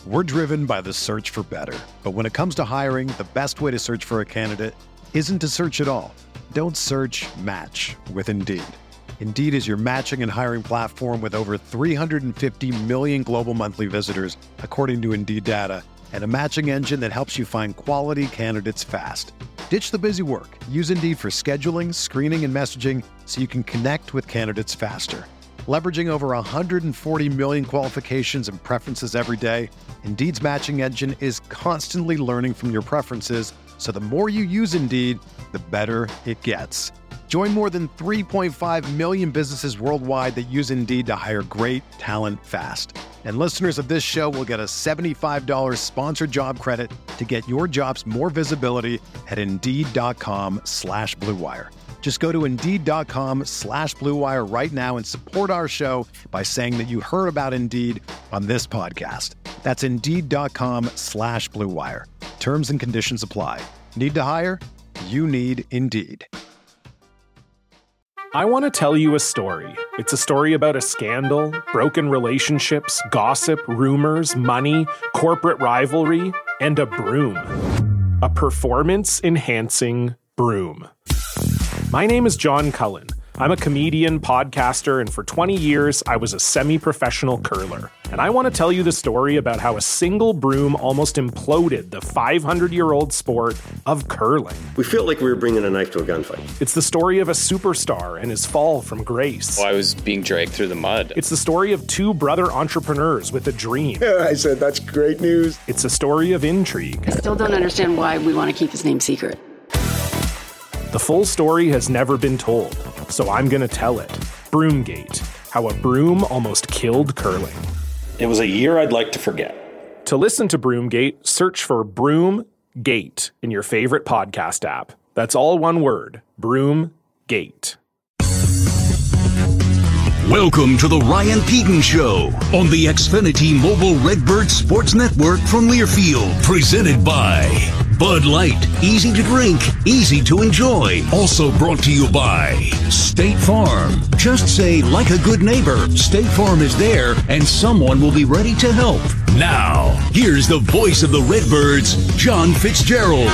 We're driven by the search for better. But when it comes to hiring, the best way to search for a candidate isn't to search at all. Don't search, match with Indeed. Indeed is your matching and hiring platform with over 350 million global monthly visitors, according to Indeed data, and a matching engine that helps you find quality candidates fast. Ditch the busy work. Use Indeed for scheduling, screening, and messaging so you can connect with candidates faster. Leveraging over 140 million qualifications and preferences every day, Indeed's matching engine is constantly learning from your preferences, so the more you use Indeed, the better it gets. Join more than 3.5 million businesses worldwide that use Indeed to hire great talent fast. And listeners of this show will get a $75 sponsored job credit to get your jobs more visibility at Indeed.com/Blue Wire. Just go to Indeed.com/Blue Wire right now and support our show by saying that you heard about Indeed on this podcast. That's Indeed.com/Blue Wire. Terms and conditions apply. Need to hire? You need Indeed. I want to tell you a story. It's a story about a scandal, broken relationships, gossip, rumors, money, corporate rivalry, and a broom. A performance-enhancing broom. My name is John Cullen. I'm a comedian, podcaster, and for 20 years, I was a semi-professional curler. And I want to tell you the story about how a single broom almost imploded the 500-year-old sport of curling. We feel like we were bringing a knife to a gunfight. It's the story of a superstar and his fall from grace. Well, I was being dragged through the mud. It's the story of two brother entrepreneurs with a dream. I said, that's great news. It's a story of intrigue. I still don't understand why we want to keep his name secret. The full story has never been told, so I'm going to tell it. Broomgate, how a broom almost killed curling. It was a year I'd like to forget. To listen to Broomgate, search for Broomgate in your favorite podcast app. That's all one word, Broomgate. Welcome to the Ryan Peton Show on the Xfinity Mobile Redbird Sports Network from Learfield. Presented by Bud Light. Easy to drink, easy to enjoy. Also brought to you by State Farm. Just say, like a good neighbor, State Farm is there and someone will be ready to help. Now, here's the voice of the Redbirds, John Fitzgerald.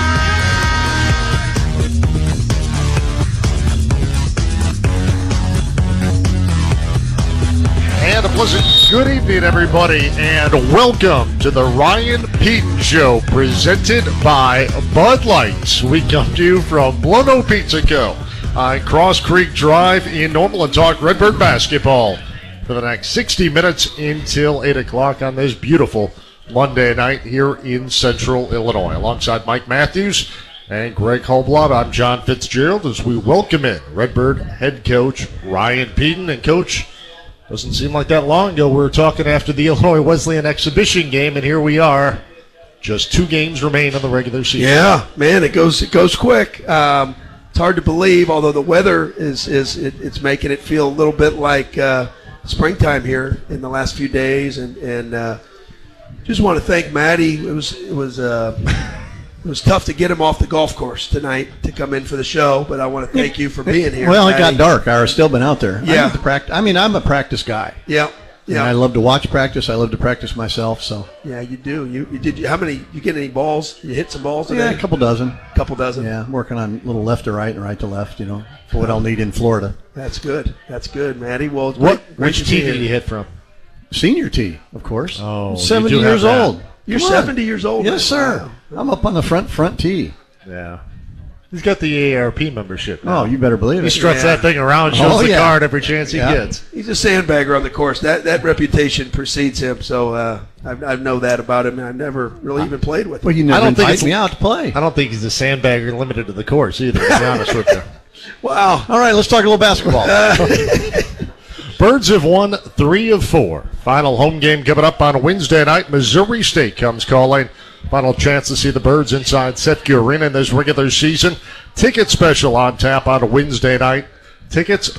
And a pleasant good evening, everybody, and welcome to the Ryan Peton Show, presented by Bud Light. We come to you from Blono Pizza Co. on Cross Creek Drive in Normal and talk Redbird basketball for the next 60 minutes until 8 o'clock on this beautiful Monday night here in Central Illinois. Alongside Mike Matthews and Greg Hoblatt, I'm John Fitzgerald as we welcome in Redbird head coach Ryan Peton. And Coach, doesn't seem like that long ago we were talking after the Illinois Wesleyan exhibition game, and here we are. Just 2 games remain in the regular season. Yeah, man, it goes quick. It's hard to believe, although the weather it's making it feel a little bit like springtime here in the last few days, and just want to thank Maddie. It was tough to get him off the golf course tonight to come in for the show, but I want to thank you for being here. Well, Maddie. It got dark. I've still been out there. Yeah. I'm a practice guy. Yeah. Yeah. I love to watch practice. I love to practice myself. So. Yeah, you do. You did. How many? You get any balls? You hit some balls today? Yeah, a couple dozen. Yeah, I'm working on a little left to right and right to left. For what I'll need in Florida. That's good, Maddie. Well, which tee did you hit from? Senior tee, of course. Oh, 70 years old. You're 70 years old. Yes, sir. Wow. I'm up on the front tee. Yeah. He's got the AARP membership now. Oh, you better believe it. He struts that thing around, shows the card every chance he gets. He's a sandbagger on the course. That reputation precedes him, so I know that about him. I've never really even played with him. Well, you never invite me out to play. I don't think he's a sandbagger limited to the course either, to be honest with you. Wow. All right, let's talk a little basketball. Birds have won 3 of 4. Final home game coming up on Wednesday night. Missouri State comes calling. Final chance to see the Birds inside Setke Arena in this regular season. Ticket special on tap on Wednesday night. Tickets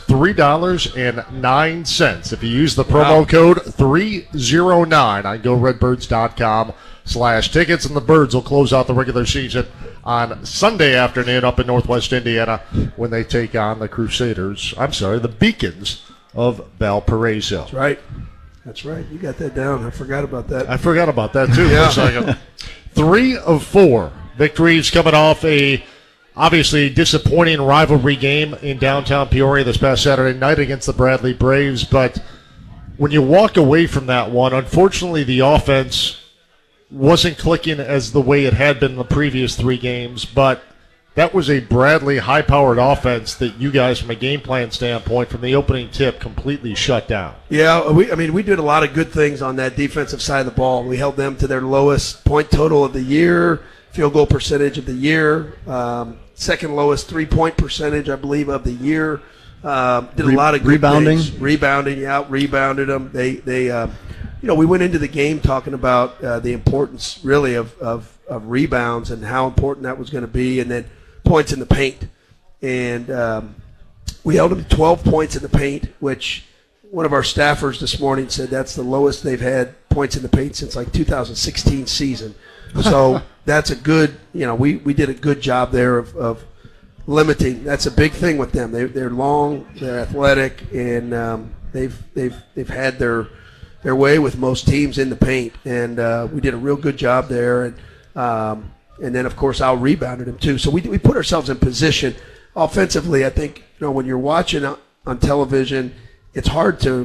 $3.09 if you use the promo code 309 on GoRedBirds.com/tickets. And the Birds will close out the regular season on Sunday afternoon up in Northwest Indiana when they take on the Beacons of Valparaiso. That's right. That's right. You got that down. I forgot about that. I forgot about that, too, for a second. 3 of 4 victories coming off a obviously disappointing rivalry game in downtown Peoria this past Saturday night against the Bradley Braves. But when you walk away from that one, unfortunately the offense wasn't clicking as the way it had been in the previous 3 games. But that was a Bradley high-powered offense that you guys, from a game plan standpoint, from the opening tip, completely shut down. Yeah, we did a lot of good things on that defensive side of the ball. We held them to their lowest point total of the year, field goal percentage of the year, second lowest 3-point percentage, I believe, of the year. Did a lot of good rebounding. things. Rebounding, yeah, rebounded them. We went into the game talking about the importance, really, of rebounds and how important that was going to be, and then points in the paint. And we held them to 12 points in the paint, which one of our staffers this morning said that's the lowest they've had points in the paint since like 2016 season. So that's a good, we did a good job there of limiting. That's a big thing with them. They're long, they're athletic, and they've had their way with most teams in the paint. And we did a real good job there. And then, of course, Al rebounded him too. So we put ourselves in position. Offensively, I think, when you're watching on television, it's hard to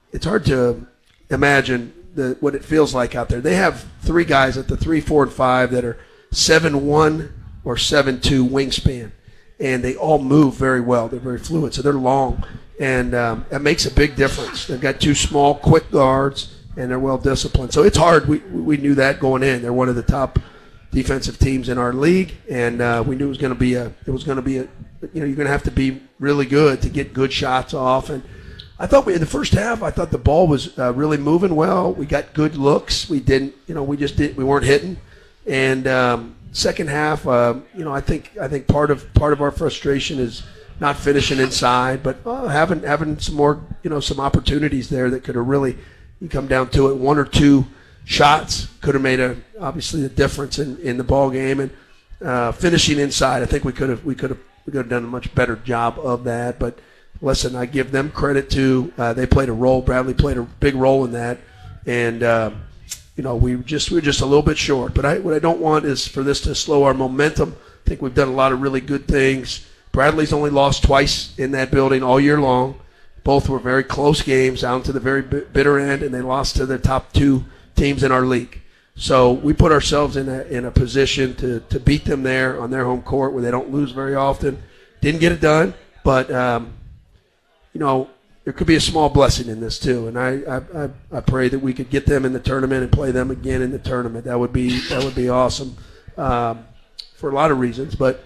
imagine what it feels like out there. They have 3 guys at the 3, 4, and 5 that are 7'1" or 7'2" wingspan, and they all move very well. They're very fluid, so they're long, and that makes a big difference. They've got 2 small, quick guards, and they're well disciplined. So it's hard. We knew that going in. They're one of the top defensive teams in our league, and we knew it was going to be you're going to have to be really good to get good shots off. And I thought in the first half, I thought the ball was really moving well. We got good looks. We didn't, we weren't hitting. And second half, I think part of our frustration is not finishing inside, but having some more, some opportunities there that could have really, you come down to it, 1 or 2 shots could have made obviously a difference in the ball game. And finishing inside, I think we could have done a much better job of that. But listen, I give them credit too. They played a role. Bradley played a big role in that, and we're just a little bit short. But what I don't want is for this to slow our momentum. I think we've done a lot of really good things. Bradley's only lost twice in that building all year long. Both were very close games down to the very bitter end, and they lost to the top 2 teams in our league. So we put ourselves in a position to beat them there on their home court where they don't lose very often. Didn't get it done, but there could be a small blessing in this too. And I pray that we could get them in the tournament and play them again in the tournament. That would be awesome for a lot of reasons. But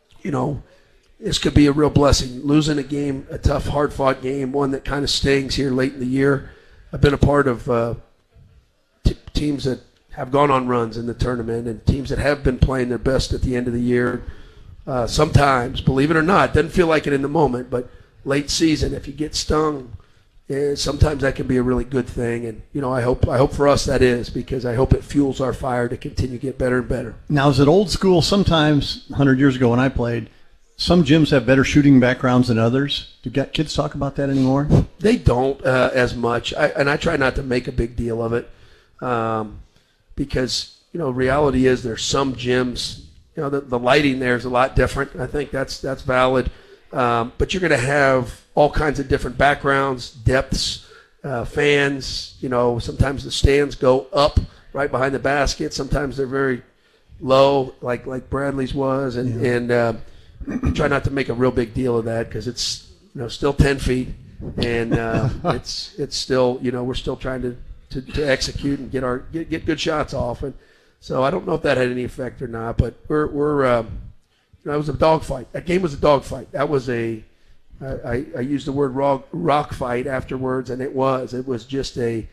this could be a real blessing. Losing a game, a tough, hard-fought game, one that kind of stings here late in the year. I've been a part of teams that have gone on runs in the tournament and teams that have been playing their best at the end of the year. Sometimes, believe it or not, doesn't feel like it in the moment, but late season, if you get stung, sometimes that can be a really good thing. And I hope for us that is, because I hope it fuels our fire to continue to get better and better. Now, is it old school? Sometimes 100 years ago when I played, some gyms have better shooting backgrounds than others. Do kids talk about that anymore? They don't as much, and I try not to make a big deal of it. Because reality is there's some gyms, the lighting there is a lot different. I think that's valid, but you're going to have all kinds of different backgrounds, depths, fans. Sometimes the stands go up right behind the basket. Sometimes they're very low, like Bradley's was, and try not to make a real big deal of that because it's still 10 feet, and it's still we're still trying to execute and get good shots off. And so I don't know if that had any effect or not, but it was a dogfight. That game was a dogfight. That was I used the word rock fight afterwards, and it was just a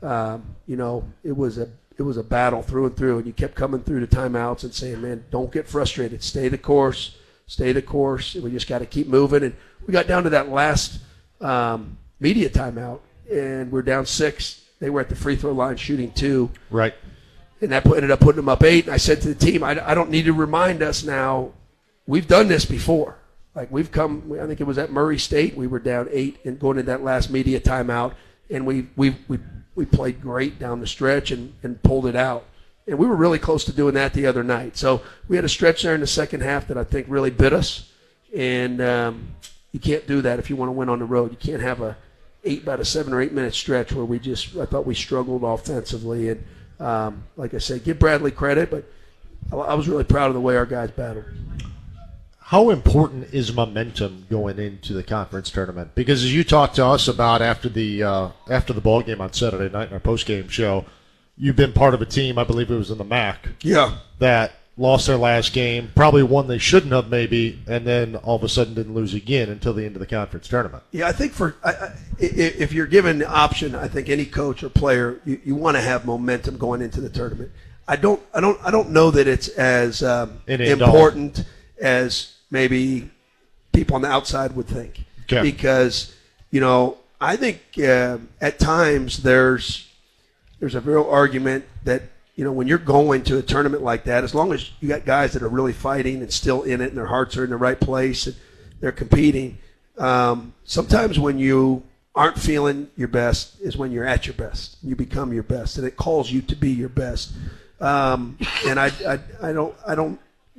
it was a battle through and through, and you kept coming through the timeouts and saying, man, don't get frustrated, stay the course, we just got to keep moving. And we got down to that last media timeout, and we're down 6. They were at the free throw line shooting 2. Right. And that ended up putting them up 8. And I said to the team, I don't need to remind us now. We've done this before. Like we've come, I think it was at Murray State. We were down 8 and going into that last media timeout. And we we played great down the stretch and pulled it out. And we were really close to doing that the other night. So we had a stretch there in the second half that I think really bit us. And you can't do that if you want to win on the road. You can't have about a 7 or 8 minute stretch where I thought we struggled offensively. And like I said, give Bradley credit, but I was really proud of the way our guys battled. How important is momentum going into the conference tournament? Because as you talked to us about after the ball game on Saturday night in our post-game show, you've been part of a team, I believe it was in the MAC, that lost their last game, probably one they shouldn't have maybe, and then all of a sudden didn't lose again until the end of the conference tournament. Yeah, I think if you're given the option, I think any coach or player, you want to have momentum going into the tournament. I don't know that it's as important as maybe people on the outside would think. Okay. Because, I think at times there's a real argument that, when you're going to a tournament like that, as long as you got guys that are really fighting and still in it and their hearts are in the right place and they're competing, sometimes when you aren't feeling your best is when you're at your best. You become your best, and it calls you to be your best. And I don't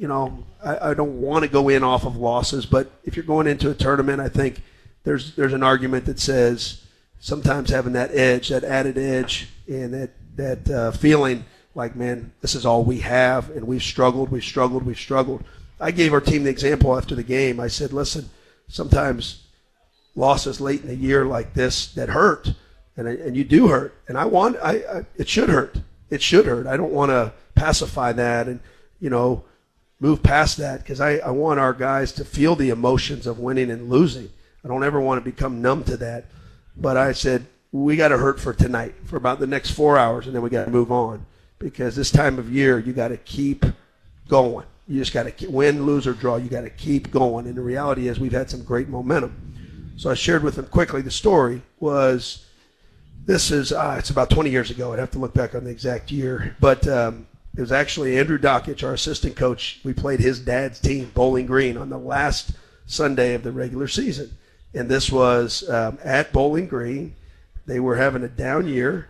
want to go in off of losses, but if you're going into a tournament, I think there's an argument that says sometimes having that edge, that added edge, and that feeling like, man, this is all we have, and we've struggled. I gave our team the example after the game. I said, listen, sometimes losses late in the year like this that hurt, and you do hurt, and it should hurt. It should hurt. I don't want to pacify that and, move past that, because I want our guys to feel the emotions of winning and losing. I don't ever want to become numb to that. But I said, we got to hurt for tonight, for about the next 4 hours, and then we got to move on. Because this time of year, you got to keep going. You just got to win, lose, or draw. You got to keep going. And the reality is we've had some great momentum. So I shared with them quickly the story was this is it's about 20 years ago. I'd have to look back on the exact year. But it was actually Andrew Dockich, our assistant coach. We played his dad's team, Bowling Green, on the last Sunday of the regular season. And this was at Bowling Green. They were having a down year.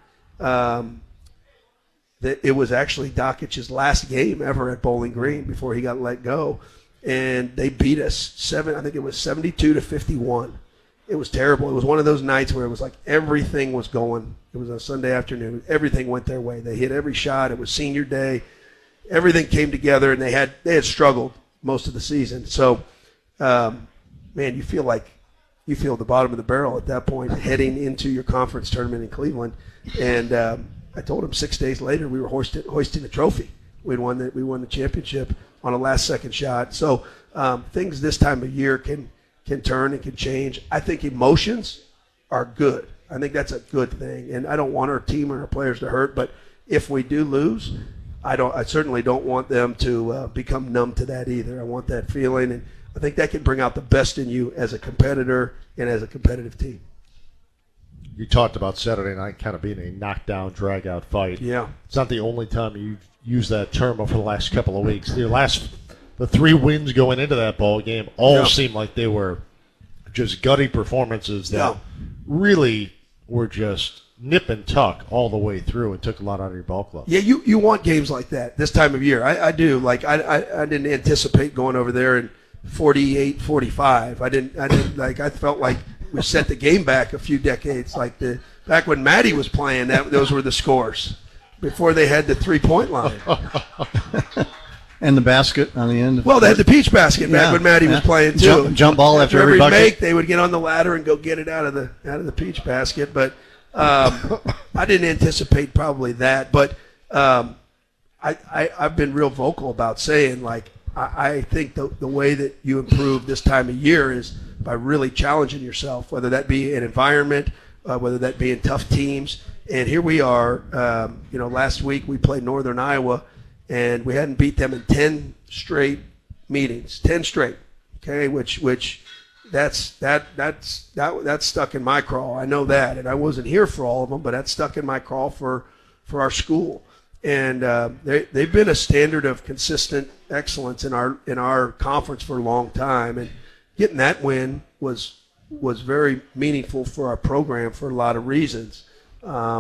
It was actually Dockich's last game ever at Bowling Green before he got let go. And they beat us I think it was 72-51. It was terrible. It was one of those nights where it was like everything was going. It was a Sunday afternoon. Everything went their way. They hit every shot. It was senior day. Everything came together, and they had struggled most of the season. So, man, you feel the bottom of the barrel at that point heading into your conference tournament in Cleveland. And I told him 6 days later we were hoisting a trophy. We won the championship on a last-second shot. So things this time of year can turn and can change. I think emotions are good. I think that's a good thing. And I don't want our team or our players to hurt, but if we do lose, I certainly don't want them to become numb to that either. I want that feeling, and I think that can bring out the best in you as a competitor and as a competitive team. You talked about Saturday night kind of being a knockdown, drag-out fight. Yeah. It's not the only time you've used that term over the last couple of weeks. The 3 wins going into that ball game all seemed like they were just gutty performances that really were just nip and tuck all the way through and took a lot out of your ball club. Yeah, you want games like that this time of year. I do. Like I didn't anticipate going over there in 48-45. I felt like we set the game back a few decades, back when Matty was playing. Those were the scores before they had the 3-point line. And the basket on the end. Well, they had the peach basket back when Matty was playing too. Jump ball after every bucket. Make, they would get on the ladder and go get it out of the peach basket. But I didn't anticipate probably that. But I've been real vocal about saying, I think the way that you improve this time of year is by really challenging yourself, whether that be an environment, whether that be in tough teams. And here we are. Last week we played Northern Iowa, and we hadn't beat them in 10 straight meetings. 10 straight. Okay, which that's stuck in my craw. I know that, and I wasn't here for all of them, but that's stuck in my craw for our school. And they've been a standard of consistent excellence in our conference for a long time, and getting that win was very meaningful for our program for a lot of reasons.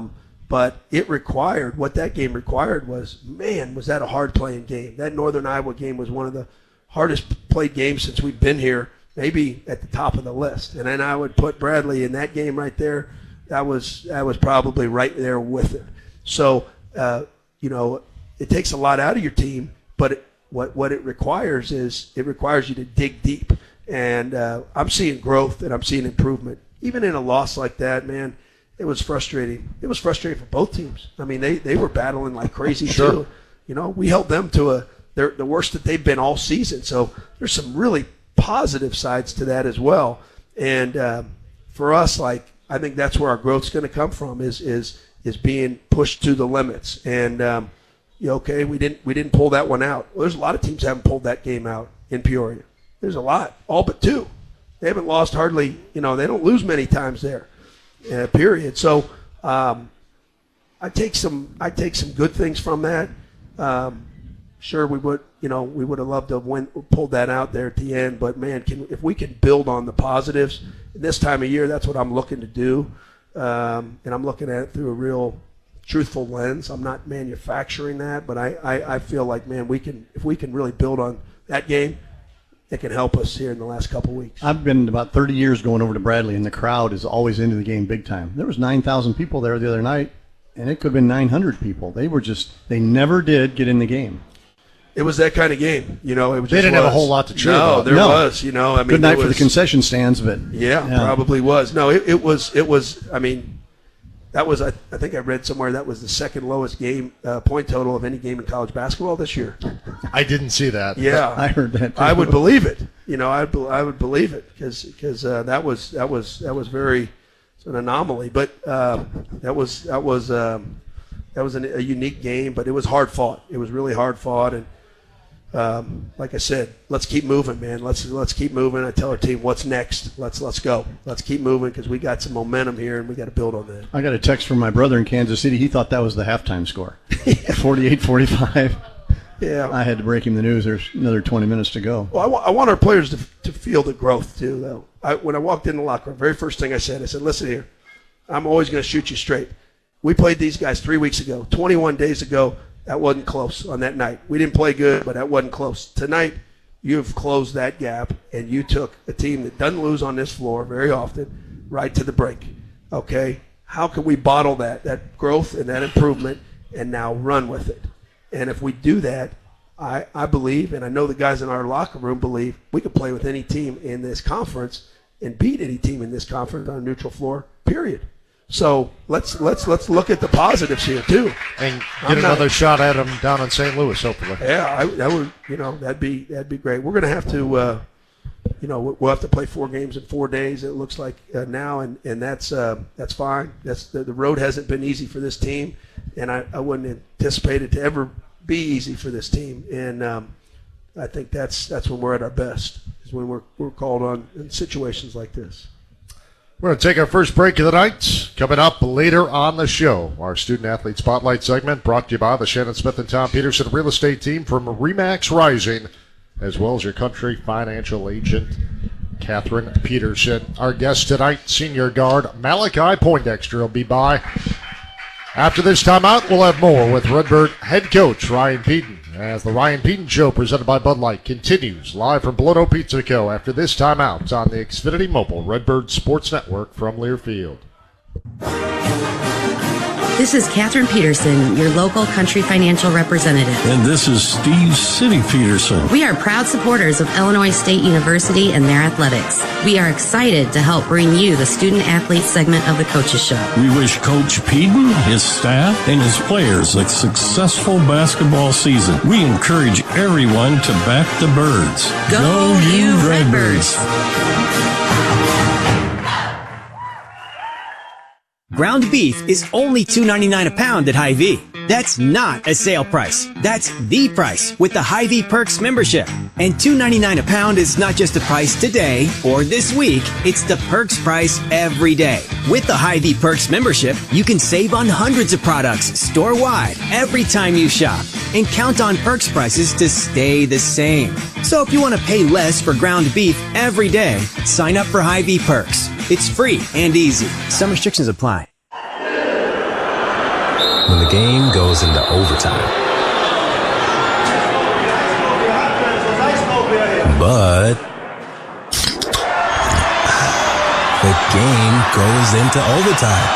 But it required, what that game required was, man, was that a hard-playing game. That Northern Iowa game was one of the hardest played games since we've been here, maybe at the top of the list. And then I would put Bradley in that game right there. That was probably right there with it. So, it takes a lot out of your team, but what it requires is it requires you to dig deep. And I'm seeing growth and I'm seeing improvement. Even in a loss like that, man, it was frustrating. It was frustrating for both teams. I mean, they were battling like crazy too. We held them to the worst that they've been all season. So there's some really positive sides to that as well. And for us, I think that's where our growth's going to come from is being pushed to the limits. And we didn't pull that one out. Well, there's a lot of teams that haven't pulled that game out in Peoria. There's a lot, all but two. They haven't lost hardly. They don't lose many times there. Period. So I take some good things from that. Sure, we would have loved to have pulled that out there at the end. But man, if we can build on the positives in this time of year, that's what I'm looking to do. And I'm looking at it through a real truthful lens. I'm not manufacturing that, but I feel like, man, if we can really build on that game, it can help us here in the last couple of weeks. I've been about 30 years going over to Bradley, and the crowd is always into the game big time. There was 9,000 people there the other night, and it could have been 900 people. They never did get in the game. It was that kind of game, They didn't have a whole lot to cheer about. There was, I mean, good night for the concession stands, but yeah, probably was. No, it was. I mean, that was. I think I read somewhere that was the second lowest game point total of any game in college basketball this year. I didn't see that. Yeah, I heard that too. I would believe it. I would believe it because that was very an anomaly. But that was a unique game, but it was hard fought. It was really hard fought, and like I said, let's keep moving, man. Let's keep moving. I tell our team, what's next? Let's go. Let's keep moving because we got some momentum here, and we got to build on that. I got a text from my brother in Kansas City. He thought that was the halftime score, 48-45. Yeah. I had to break him the news. There's another 20 minutes to go. Well, I want our players to feel the growth too, though. When I walked in the locker room, very first thing I said, listen here, I'm always going to shoot you straight. We played these guys 3 weeks ago, 21 days ago. That wasn't close on that night. We didn't play good, but that wasn't close. Tonight, you've closed that gap, and you took a team that doesn't lose on this floor very often right to the break. Okay? How can we bottle that growth and that improvement and now run with it? And if we do that, I believe, and I know the guys in our locker room believe, we can play with any team in this conference and beat any team in this conference on a neutral floor, period. So let's look at the positives here too, and get another shot at them down in St. Louis, hopefully. Yeah, that would that'd be great. We're gonna have to we'll have to play 4 games in 4 days. It looks like now, and that's fine. That's the road hasn't been easy for this team, and I wouldn't anticipate it to ever be easy for this team. And I think that's when we're at our best, is when we're called on in situations like this. We're going to take our first break of the night. Coming up later on the show, our Student Athlete Spotlight segment brought to you by the Shannon Smith and Tom Peterson Real Estate Team from RE/MAX Rising, as well as your country financial agent, Catherine Peterson. Our guest tonight, senior guard Malachi Poindexter, will be by. After this timeout, we'll have more with Redbird head coach Ryan Pedon, as the Ryan Pedon Show presented by Bud Light continues live from Blono Pizza Co. after this timeout on the Xfinity Mobile Redbird Sports Network from Learfield. This is Catherine Peterson, your local country financial representative. And this is Steve City Peterson. We are proud supporters of Illinois State University and their athletics. We are excited to help bring you the student athlete segment of the Coaches Show. We wish Coach Pedon, his staff, and his players a successful basketball season. We encourage everyone to back the Birds. Go you Redbirds! Ground beef is only $2.99 a pound at Hy-Vee. That's not a sale price. That's the price with the Hy-Vee Perks membership. And $2.99 a pound is not just the price today or this week. It's the Perks price every day. With the Hy-Vee Perks membership, you can save on hundreds of products store-wide every time you shop. And count on Perks prices to stay the same. So if you want to pay less for ground beef every day, sign up for Hy-Vee Perks. It's free and easy. Some restrictions apply. when the game goes into overtime. But the game goes into overtime.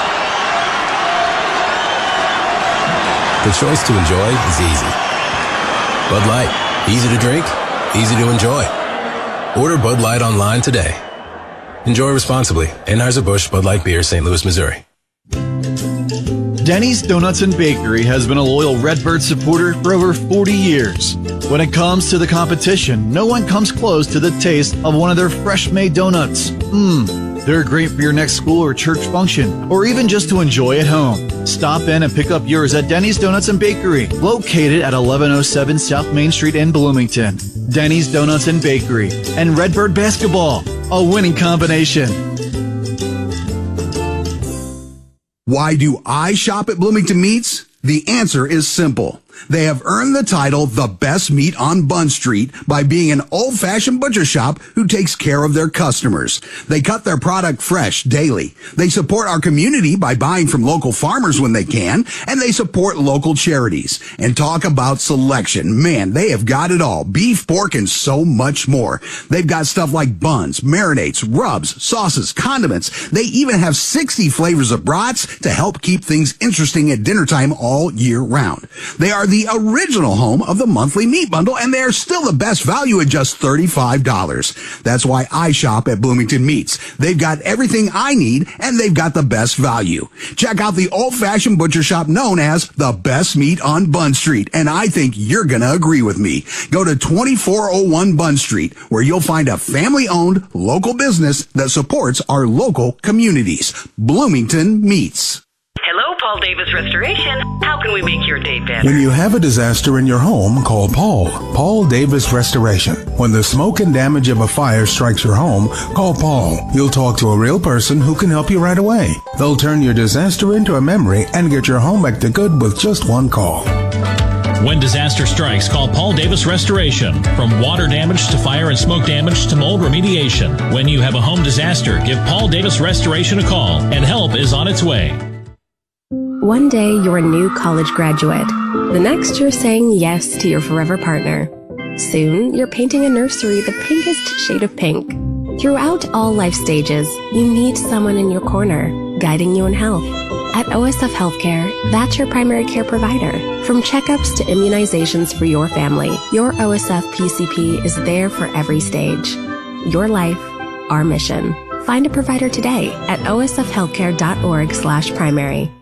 The choice to enjoy is easy. Bud Light. Easy to drink, easy to enjoy. Order Bud Light online today. Enjoy responsibly. Anheuser-Busch Bud Light Beer, St. Louis, Missouri. Denny's Donuts and Bakery has been a loyal Redbird supporter for over 40 years. When it comes to the competition, no one comes close to the taste of one of their fresh-made donuts. They're great for your next school or church function, or even just to enjoy at home. Stop in and pick up yours at Denny's Donuts and Bakery, located at 1107 South Main Street in Bloomington. Denny's Donuts and Bakery and Redbird Basketball, a winning combination. Why do I shop at Bloomington Meats? The answer is simple. They have earned the title the best meat on Bunn Street by being an old-fashioned butcher shop who takes care of their customers. They cut their product fresh daily. They support our community by buying from local farmers when they can, and they support local charities. And talk about selection. Man, they have got it all. Beef, pork, and so much more. They've got stuff like buns, marinades, rubs, sauces, condiments. They even have 60 flavors of brats to help keep things interesting at dinner time all year round. They are the original home of the monthly meat bundle, and they are still the best value at just $35. That's why I shop at Bloomington Meats. They've got everything I need, and they've got the best value. Check out the old-fashioned butcher shop known as the best meat on Bunn Street, and I think you're going to agree with me. Go to 2401 Bunn Street, where you'll find a family-owned local business that supports our local communities. Bloomington Meats. Hello, Paul Davis Restoration. How can we make your day better? When you have a disaster in your home, call Paul Davis Restoration. When the smoke and damage of a fire strikes your home, call Paul. You'll talk to a real person who can help you right away. They'll turn your disaster into a memory and get your home back to good with just one call. When disaster strikes, call Paul Davis Restoration. From water damage to fire and smoke damage to mold remediation. When you have a home disaster, give Paul Davis Restoration a call, and help is on its way. One day, you're a new college graduate. The next, you're saying yes to your forever partner. Soon, you're painting a nursery the pinkest shade of pink. Throughout all life stages, you need someone in your corner, guiding you in health. At OSF Healthcare, that's your primary care provider. From checkups to immunizations for your family, your OSF PCP is there for every stage. Your life, our mission. Find a provider today at osfhealthcare.org/primary.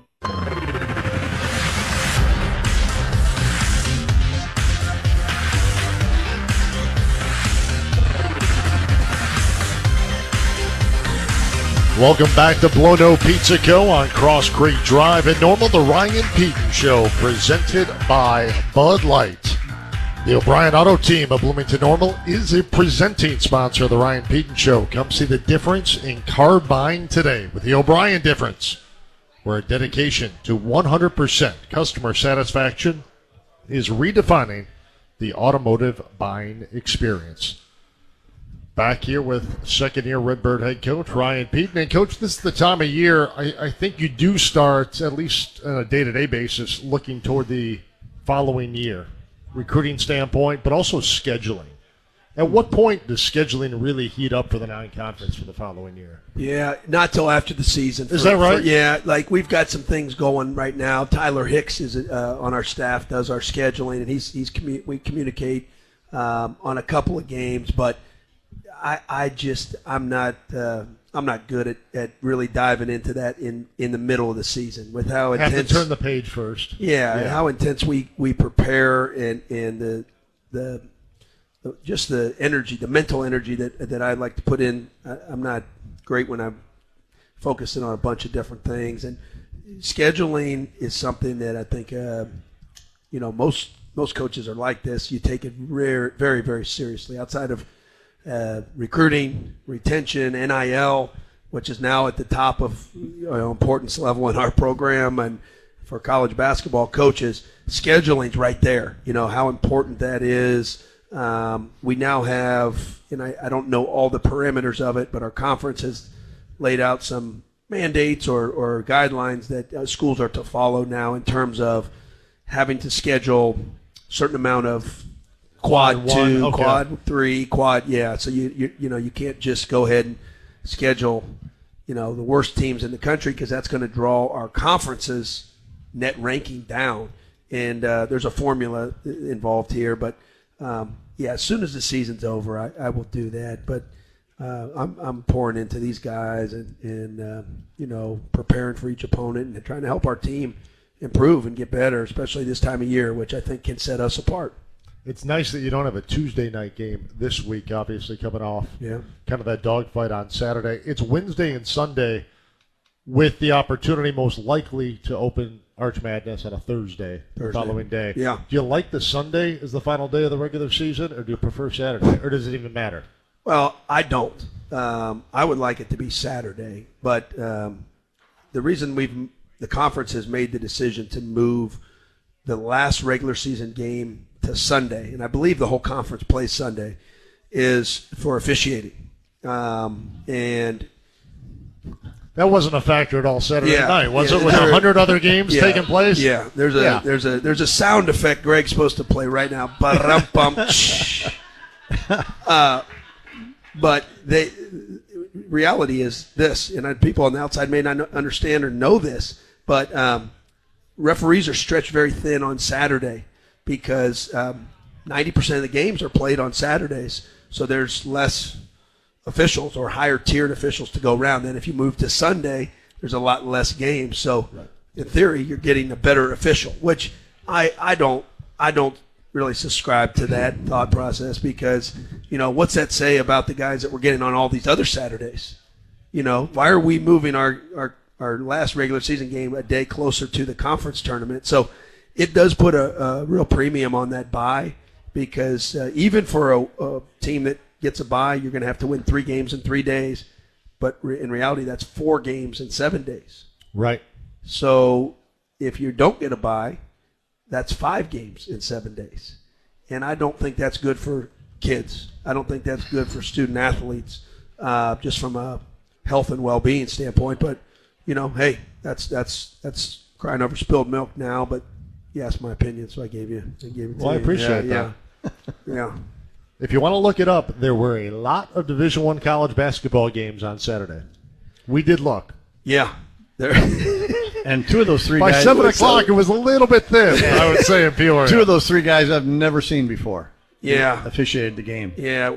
Welcome back to Blono Pizza Co. on Cross Creek Drive in Normal, the Ryan Peton Show, presented by Bud Light. The O'Brien Auto Team of Bloomington Normal is a presenting sponsor of the Ryan Peton Show. Come see the difference in car buying today with the O'Brien Difference, where a dedication to 100% customer satisfaction is redefining the automotive buying experience. Back here with second-year Redbird head coach Ryan Peton. And, Coach, this is the time of year I think you do start, at least on a day-to-day basis, looking toward the following year, recruiting standpoint, but also scheduling. At what point does scheduling really heat up for the non-conference for the following year? Yeah, not till after the season. Is that right? Yeah, like we've got some things going right now. Tyler Hicks is on our staff, does our scheduling, and we communicate on a couple of games, but I'm not good at really diving into that in the middle of the season with how intense. Have to turn the page first. Yeah. How intense we prepare and the just the energy, the mental energy that I like to put in. I'm not great when I'm focusing on a bunch of different things, and scheduling is something that I think most coaches are like this. You take it very, very, very seriously. Outside of recruiting, retention, NIL, which is now at the top of importance level in our program, and for college basketball coaches, scheduling's right there. How important that is. We now have, and I don't know all the parameters of it, but our conference has laid out some mandates or guidelines that schools are to follow now in terms of having to schedule a certain amount of quad 2, okay. quad 3, quad, yeah. So you can't just go ahead and schedule, the worst teams in the country, because that's going to draw our conference's net ranking down. And there's a formula involved here, but as soon as the season's over, I will do that. But I'm pouring into these guys and preparing for each opponent and trying to help our team improve and get better, especially this time of year, which I think can set us apart. It's nice that you don't have a Tuesday night game this week, obviously, coming off kind of that dogfight on Saturday. It's Wednesday and Sunday with the opportunity most likely to open Arch Madness on a Thursday, the following day. Yeah. Do you like the Sunday as the final day of the regular season, or do you prefer Saturday, or does it even matter? Well, I don't. I would like it to be Saturday, but the reason the conference has made the decision to move the last regular season game to Sunday, and I believe the whole conference plays Sunday, is for officiating. And that wasn't a factor at all Saturday night, was it? With 100 other games taking place? Yeah, there's a sound effect Greg's supposed to play right now. But reality is this, and people on the outside may not understand or know this, but referees are stretched very thin on Saturday because 90% of the games are played on Saturdays, so there's less officials or higher-tiered officials to go around. And if you move to Sunday, there's a lot less games. So in theory, you're getting a better official, which I don't really subscribe to that thought process because, what's that say about the guys that we're getting on all these other Saturdays? Why are we moving our last regular season game a day closer to the conference tournament? So it does put a real premium on that bye because even for a team that gets a bye, you're going to have to win 3 games in 3 days. But in reality, that's 4 games in 7 days. Right. So if you don't get a bye, that's 5 games in 7 days. And I don't think that's good for kids. I don't think that's good for student athletes, just from a health and well-being standpoint. But, hey, that's crying over spilled milk now. But you asked my opinion, so I gave it to you. Well, I appreciate that. Yeah. If you want to look it up, there were a lot of Division I college basketball games on Saturday. We did look. Yeah. And 2 of those 3 By guys. By 7 o'clock, it was a little bit thin, I would say, in Peoria. 2 of those 3 guys I've never seen before. Yeah. Officiated the game. Yeah.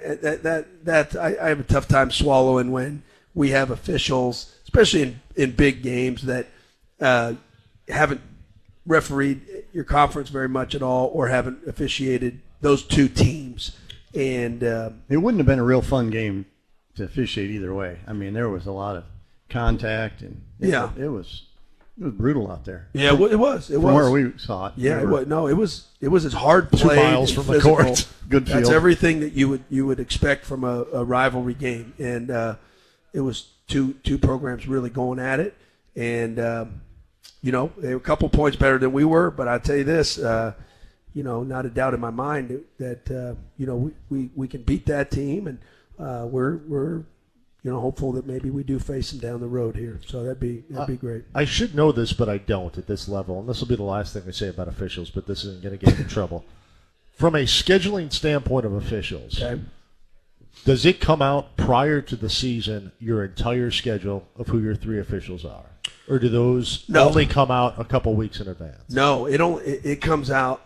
I have a tough time swallowing when we have officials, especially in big games, that haven't refereed your conference very much at all or haven't officiated those 2 teams. And it wouldn't have been a real fun game to officiate either way. I mean, there was a lot of contact, and it was brutal out there. Yeah, it was. From where we saw it. Yeah, it was as hard play. 2 miles from the court. Good field. That's everything that you would expect from a rivalry game, and it was two programs really going at it, and they were a couple points better than we were. But I tell you this. Not a doubt in my mind that we can beat that team, and we're hopeful that maybe we do face them down the road here. So that'd be great. I should know this, but I don't at this level, and this will be the last thing I say about officials. But this isn't going to get in trouble. From a scheduling standpoint of officials, does it come out prior to the season your entire schedule of who your 3 officials are? Or do those only come out a couple weeks in advance? No, it comes out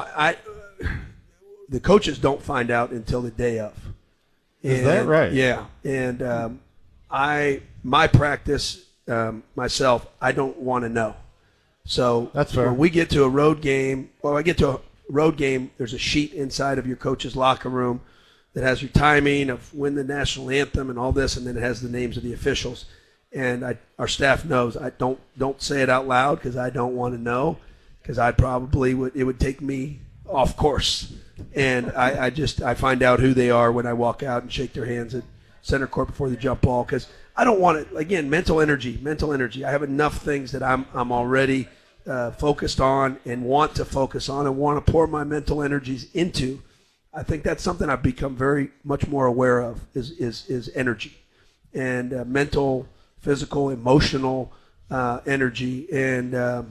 the coaches don't find out until the day of. Is that right? Yeah, and my practice myself, I don't want to know. So that's fair. When we get to a road game, there's a sheet inside of your coach's locker room that has your timing of when the national anthem and all this, and then it has the names of the officials. And our staff knows I don't say it out loud because I don't want to know, because I probably it would take me off course. And I find out who they are when I walk out and shake their hands at center court before the jump ball, because I don't want it. Again, mental energy. I have enough things that I'm already focused on and want to focus on and want to pour my mental energies into. I think that's something I've become very much more aware of is energy and mental physical, emotional energy. And,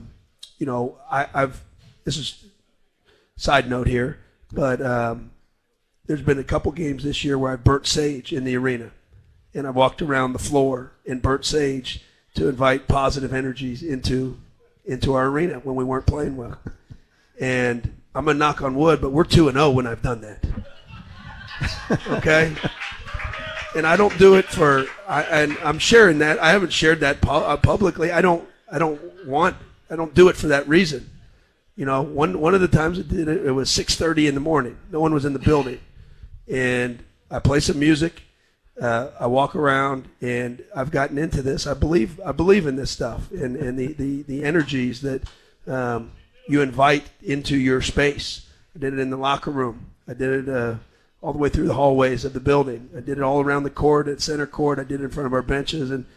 this is side note here, but there's been a couple games this year where I've burnt sage in the arena. And I walked around the floor and burnt sage to invite positive energies into our arena when we weren't playing well. And I'm going to knock on wood, but we're 2-0 when I've done that. Okay? And I don't do it and I'm sharing that. I haven't shared that publicly. I don't do it for that reason. One of the times it was 6:30 in the morning. No one was in the building. And I play some music. I walk around, and I've gotten into this. I believe in this stuff and the energies that you invite into your space. I did it in the locker room. I did it all the way through the hallways of the building. I did it all around the court, at center court. I did it in front of our benches. And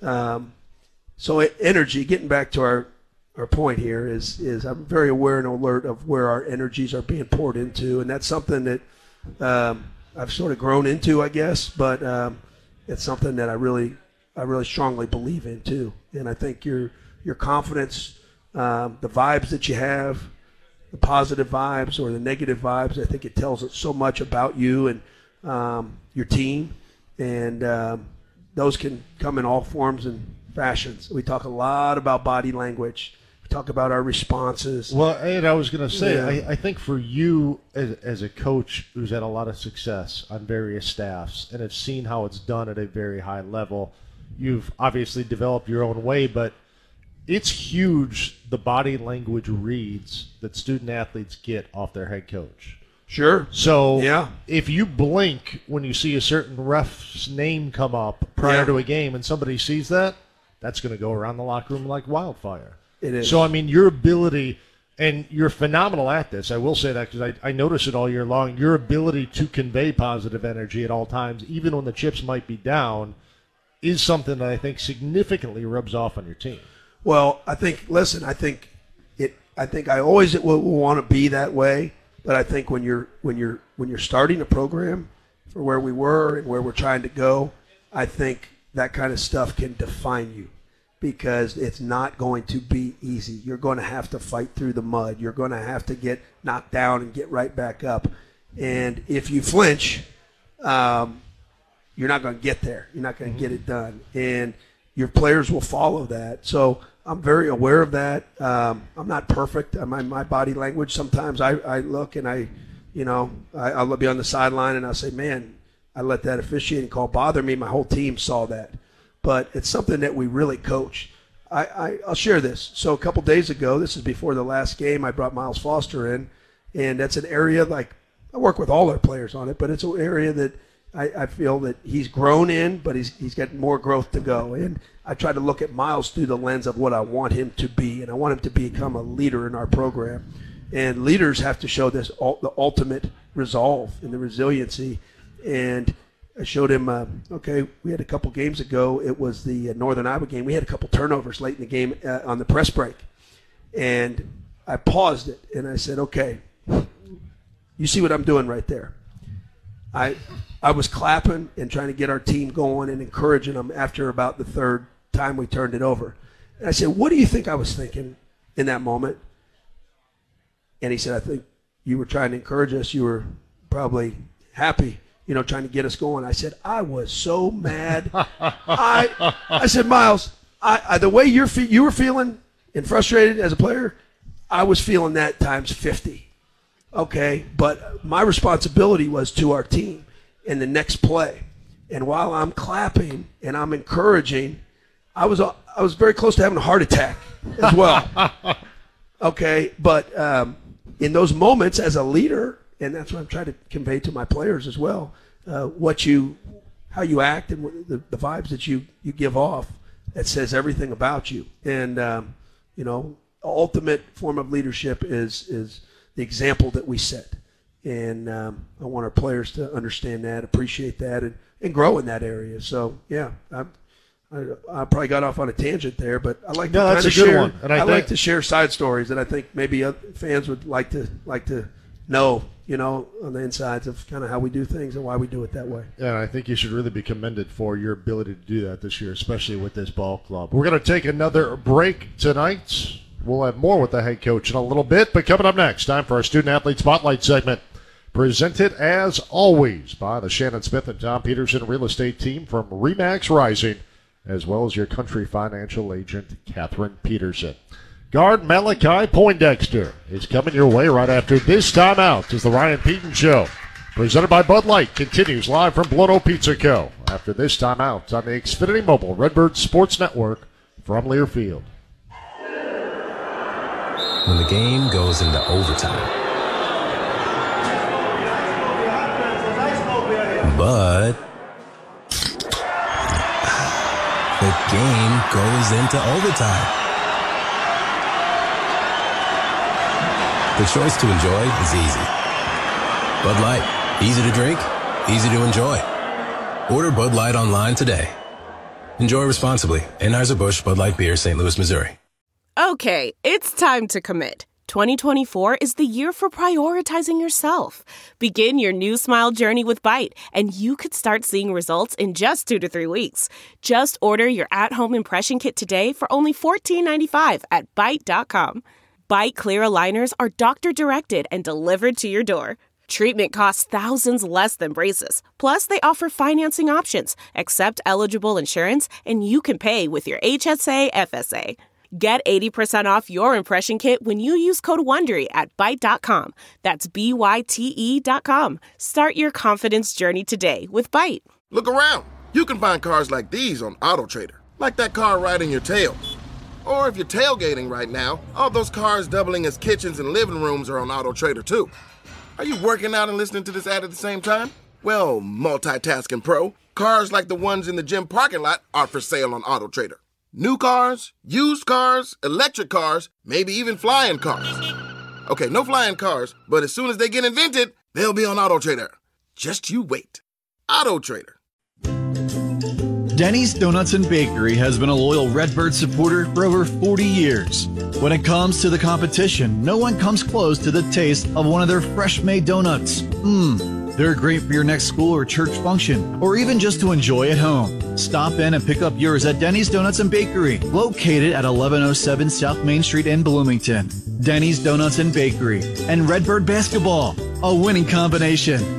so energy, getting back to our point here, is I'm very aware and alert of where our energies are being poured into, and that's something that I've sort of grown into, I guess, but it's something that I really strongly believe in too. And I think your confidence, the vibes that you have, the positive vibes or the negative vibes, I think it tells us so much about you and your team. And those can come in all forms and fashions. We talk a lot about body language. We talk about our responses. Well, and I was going to say, I think for you as a coach who's had a lot of success on various staffs and have seen how it's done at a very high level, you've obviously developed your own way, but it's huge the body language reads that student athletes get off their head coach. Sure. So if you blink when you see a certain ref's name come up prior to a game and somebody sees that, that's going to go around the locker room like wildfire. It is. So, I mean, your ability, and you're phenomenal at this, I will say that because I notice it all year long, your ability to convey positive energy at all times, even when the chips might be down, is something that I think significantly rubs off on your team. Well, I think I always will want to be that way, but I think when you're starting a program for where we were and where we're trying to go, I think that kind of stuff can define you because it's not going to be easy. You're going to have to fight through the mud. You're going to have to get knocked down and get right back up. And if you flinch, you're not going to get there. You're not going to get it done. And your players will follow that. So I'm very aware of that. I'm not perfect. My body language, sometimes I look and I'll be on the sideline and I'll say, man, I let that officiating call bother me. My whole team saw that. But it's something that we really coach. I'll share this. So a couple days ago, this is before the last game, I brought Miles Foster in, and that's an area like I work with all our players on it, but it's an area that I feel that he's grown in, but he's got more growth to go. And I try to look at Miles through the lens of what I want him to be, and I want him to become a leader in our program. And leaders have to show the ultimate resolve and the resiliency. And I showed him, we had a couple games ago. It was the Northern Iowa game. We had a couple turnovers late in the game on the press break. And I paused it, and I said, okay, you see what I'm doing right there. I was clapping and trying to get our team going and encouraging them after about the third time we turned it over. And I said, what do you think I was thinking in that moment? And he said, I think you were trying to encourage us. You were probably happy, trying to get us going. I said, I was so mad. I said, Miles, the way you were feeling and frustrated as a player, I was feeling that times 50. Okay, but my responsibility was to our team in the next play. And while I'm clapping and I'm encouraging, I was very close to having a heart attack as well. Okay, but in those moments as a leader, and that's what I'm trying to convey to my players as well, how you act and the vibes that you give off, that says everything about you. And ultimate form of leadership is the example that we set. And I want our players to understand that, appreciate that, and grow in that area. So, yeah, I probably got off on a tangent there, but I like to kind of share. And I like to share side stories that I think maybe fans would like to know, on the insides of kind of how we do things and why we do it that way. Yeah, and I think you should really be commended for your ability to do that this year, especially with this ball club. We're going to take another break tonight. We'll have more with the head coach in a little bit, but coming up next, time for our Student-Athlete Spotlight segment, presented as always by the Shannon Smith and Tom Peterson real estate team from RE/MAX Rising, as well as your country financial agent, Catherine Peterson. Guard Malachi Poindexter is coming your way right after this timeout as the Ryan Peton Show, presented by Bud Light, continues live from Blono Pizza Co. after this timeout on the Xfinity Mobile Redbird Sports Network from Learfield. When the game goes into overtime, but the game goes into overtime. The choice to enjoy is easy. Bud Light, easy to drink, easy to enjoy. Order Bud Light online today. Enjoy responsibly. Anheuser-Busch Bud Light Beer, St. Louis, Missouri. Okay, it's time to commit. 2024 is the year for prioritizing yourself. Begin your new smile journey with Byte, and you could start seeing results in just 2 to 3 weeks. Just order your at-home impression kit today for only $14.95 at Byte.com. Byte Clear aligners are doctor-directed and delivered to your door. Treatment costs thousands less than braces. Plus, they offer financing options, accept eligible insurance, and you can pay with your HSA FSA. Get 80% off your impression kit when you use code WONDERY at Byte.com. That's BYTE.com. Start your confidence journey today with Byte. Look around. You can find cars like these on AutoTrader, like that car riding your tail. Or if you're tailgating right now, all those cars doubling as kitchens and living rooms are on AutoTrader too. Are you working out and listening to this ad at the same time? Well, multitasking pro, cars like the ones in the gym parking lot are for sale on AutoTrader. New cars, used cars, electric cars, maybe even flying cars. Okay, no flying cars, but as soon as they get invented, they'll be on AutoTrader. Just you wait. AutoTrader. Denny's Donuts and Bakery has been a loyal Redbird supporter for over 40 years. When it comes to the competition, no one comes close to the taste of one of their fresh-made donuts. They're great for your next school or church function, or even just to enjoy at home. Stop in and pick up yours at Denny's Donuts and Bakery, located at 1107 South Main Street in Bloomington. Denny's Donuts and Bakery and Redbird Basketball, a winning combination.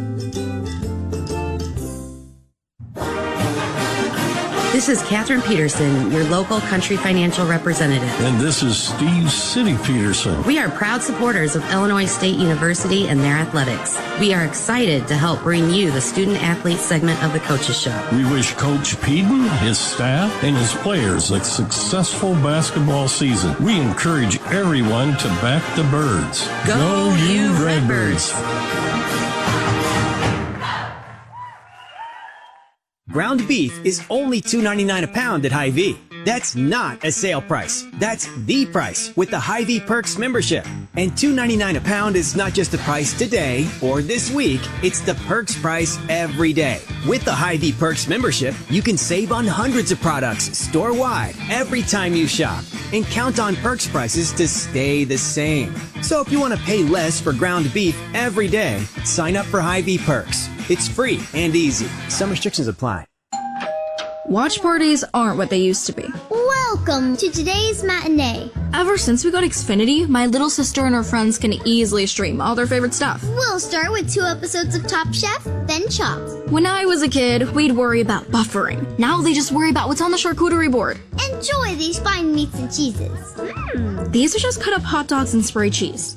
This is Catherine Peterson, your local country financial representative. And this is Steve City Peterson. We are proud supporters of Illinois State University and their athletics. We are excited to help bring you the student-athlete segment of the Coaches Show. We wish Coach Peton, his staff, and his players a successful basketball season. We encourage everyone to back the Birds. Go you Redbirds! Ground beef is only $2.99 a pound at Hy-Vee. That's not a sale price. That's the price with the Hy-Vee Perks membership. And $2.99 a pound is not just the price today or this week. It's the Perks price every day. With the Hy-Vee Perks membership, you can save on hundreds of products store-wide every time you shop. And count on Perks prices to stay the same. So if you want to pay less for ground beef every day, sign up for Hy-Vee Perks. It's free and easy. Some restrictions apply. Watch parties aren't what they used to be. Welcome to today's matinee. Ever since we got Xfinity, my little sister and her friends can easily stream all their favorite stuff. We'll start with 2 episodes of Top Chef, then Chopped. When I was a kid, we'd worry about buffering. Now they just worry about what's on the charcuterie board. Enjoy these fine meats and cheeses. These are just cut up hot dogs and spray cheese.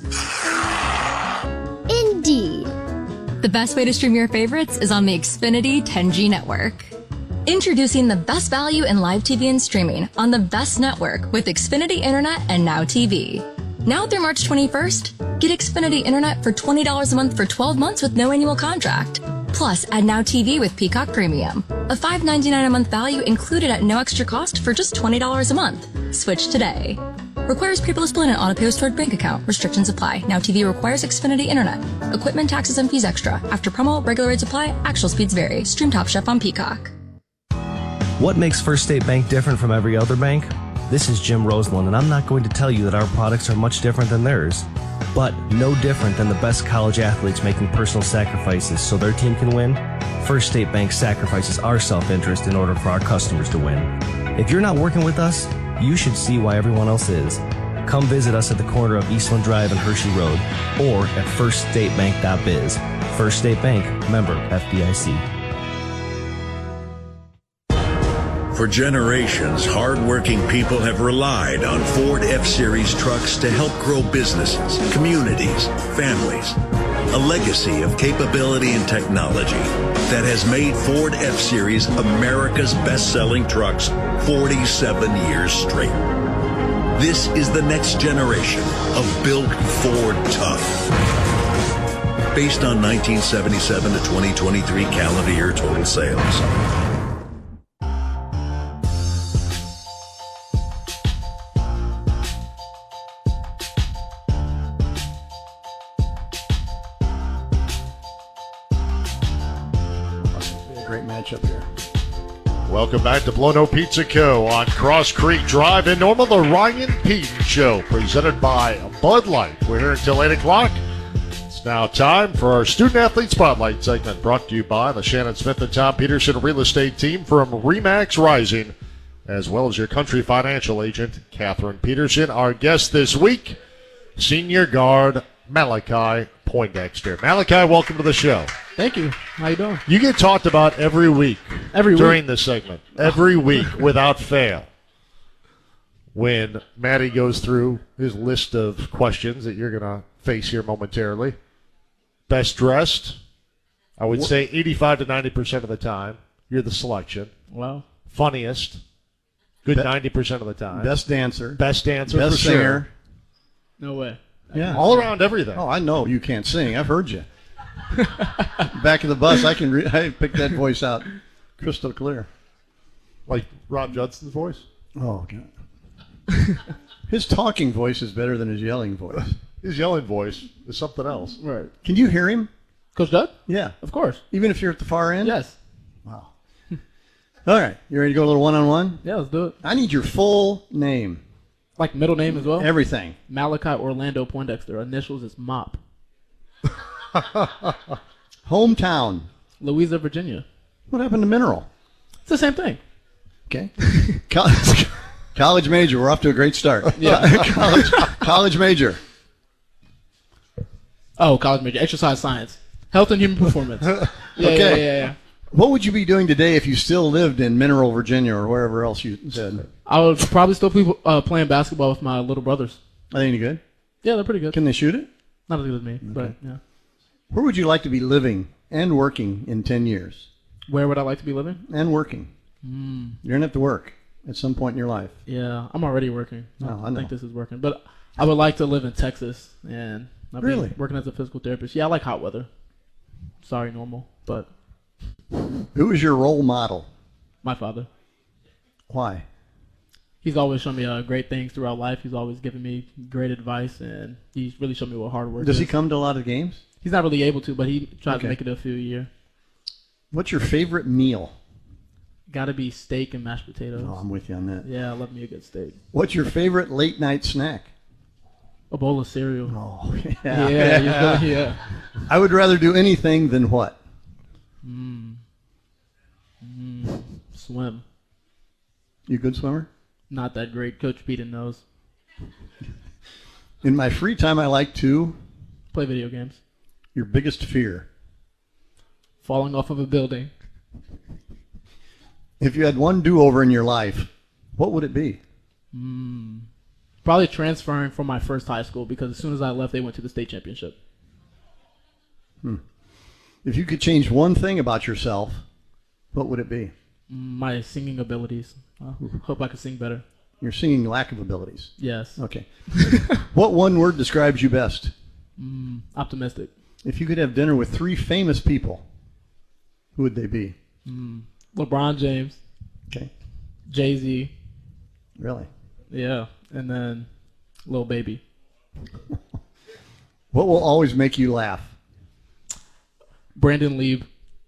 Indeed. The best way to stream your favorites is on the Xfinity 10G network. Introducing the best value in live TV and streaming on the best network with Xfinity Internet and Now TV. Now through March 21st, get Xfinity Internet for $20 a month for 12 months with no annual contract. Plus, add Now TV with Peacock Premium. A $5.99 a month value included at no extra cost for just $20 a month. Switch today. Requires paperless billing and auto-pay stored bank account. Restrictions apply. Now TV requires Xfinity Internet. Equipment, taxes, and fees extra. After promo, regular rates apply. Actual speeds vary. Stream Top Chef on Peacock. What makes First State Bank different from every other bank? This is Jim Roseland, and I'm not going to tell you that our products are much different than theirs. But no different than the best college athletes making personal sacrifices so their team can win, First State Bank sacrifices our self-interest in order for our customers to win. If you're not working with us, you should see why everyone else is. Come visit us at the corner of Eastland Drive and Hershey Road or at firststatebank.biz. First State Bank, member FDIC. For generations, hardworking people have relied on Ford F-Series trucks to help grow businesses, communities, families. A legacy of capability and technology that has made Ford F-Series America's best-selling trucks 47 years straight. This is the next generation of Built Ford Tough. Based on 1977 to 2023 calendar year total sales. Up here. Welcome back to Blono Pizza Co. on Cross Creek Drive in Normal, the Ryan Peton Show, presented by Bud Light. We're here until 8 o'clock. It's now time for our Student Athlete Spotlight segment, brought to you by the Shannon Smith and Tom Peterson Real Estate Team from RE/MAX Rising, as well as your country financial agent, Catherine Peterson. Our guest this week, senior guard Malachi Poindexter. Malachi, welcome to the show. Thank you. How you doing? You get talked about every week during this segment. Every week without fail. When Matty goes through his list of questions that you're going to face here momentarily. Best dressed, I would say 85 to 90% of the time, you're the selection. Wow. Funniest, good 90% of the time. Best dancer. Best dancer Best for singer. sure. No way. Yeah. All around everything. Oh, I know you can't sing. I've heard you. Back of the bus, I picked that voice out crystal clear. Like Rob Judson's voice? Oh, God. His talking voice is better than his yelling voice. His yelling voice is something else. Right. Can you hear him? Coach Judd? Yeah. Of course. Even if you're at the far end? Yes. Wow. All right. You ready to go a little one-on-one? Yeah, let's do it. I need your full name. Like middle name as well? Everything. Malachi Orlando Poindexter. Initials is MOP. Hometown. Louisa, Virginia. What happened to Mineral? It's the same thing. Okay. College major. We're off to a great start. Yeah. College major. Oh, college major. Exercise science. Health and human performance. Okay. Yeah. What would you be doing today if you still lived in Mineral, Virginia, or wherever else you said? I would probably still be playing basketball with my little brothers. Are they any good? Yeah, they're pretty good. Can they shoot it? Not as good as me, but yeah. Where would you like to be living and working in 10 years? Where would I like to be living? And working. You're going to have to work at some point in your life. Yeah, I'm already working. No, I think this is working. But I would like to live in Texas, and I'll be working as a physical therapist. Yeah, I like hot weather. Sorry, normal, but... Who is your role model? My father. Why? He's always shown me great things throughout life. He's always given me great advice, and he's really shown me what hard work is. Does he come to a lot of games? He's not really able to, but he tries to make it a few a year. What's your favorite meal? Got to be steak and mashed potatoes. Oh, I'm with you on that. Yeah, I love me a good steak. What's your favorite late night snack? A bowl of cereal. Oh, yeah. I would rather do anything than what? Swim. You a good swimmer? Not that great. Coach Peden knows. In my free time, I like to... Play video games. Your biggest fear? Falling off of a building. If you had one do-over in your life, what would it be? Probably transferring from my first high school, because as soon as I left, they went to the state championship. If you could change one thing about yourself, what would it be? My singing abilities. I hope I could sing better. Your singing lack of abilities? Yes. Okay. What one word describes you best? Optimistic. If you could have dinner with 3 famous people, who would they be? LeBron James. Okay. Jay-Z. Really? Yeah. And then Lil Baby. What will always make you laugh? Brandon Lieb.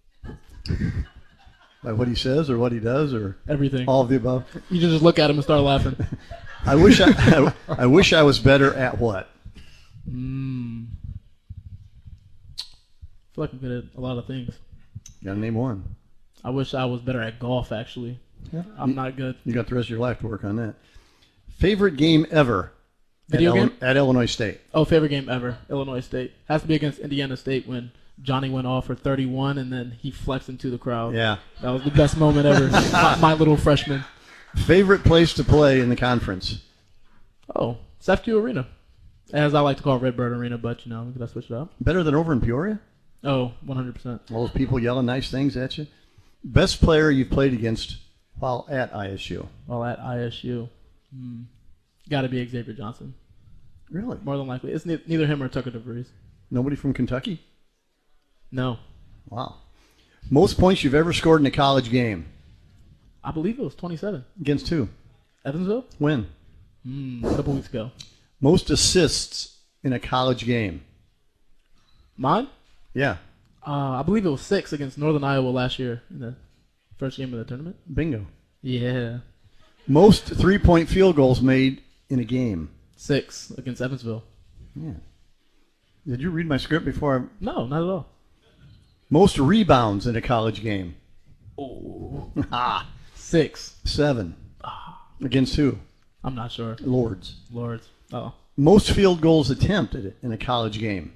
By what he says or what he does or everything? All of the above? You just look at him and start laughing. I wish I was better at what? I feel like I'm good at a lot of things. You gotta name one. I wish I was better at golf, actually. Yeah. I'm not good. You got the rest of your life to work on that. Favorite game ever Video game? At Illinois State? Oh, favorite game ever. Illinois State. Has to be against Indiana State when Johnny went off for 31 and then he flexed into the crowd. Yeah. That was the best moment ever. my little freshman. Favorite place to play in the conference? Oh, SFQ Arena. As I like to call it, Redbird Arena, but, we gotta switch it up. Better than over in Peoria? Oh, 100%. All those people yelling nice things at you? Best player you've played against while at ISU? While at ISU. Got to be Xavier Johnson. Really? More than likely. It's neither him or Tucker DeVries. Nobody from Kentucky? No. Wow. Most points you've ever scored in a college game? I believe it was 27. Against who? Evansville? When? A couple weeks ago. Most assists in a college game? Mine? Yeah. I believe it was 6 against Northern Iowa last year in the first game of the tournament. Bingo. Yeah. Most three-point field goals made in a game? 6 against Evansville. Yeah. Did you read my script before? No, not at all. Most rebounds in a college game? Oh. 6. 7. Against who? I'm not sure. Lords. Oh. Most field goals attempted in a college game?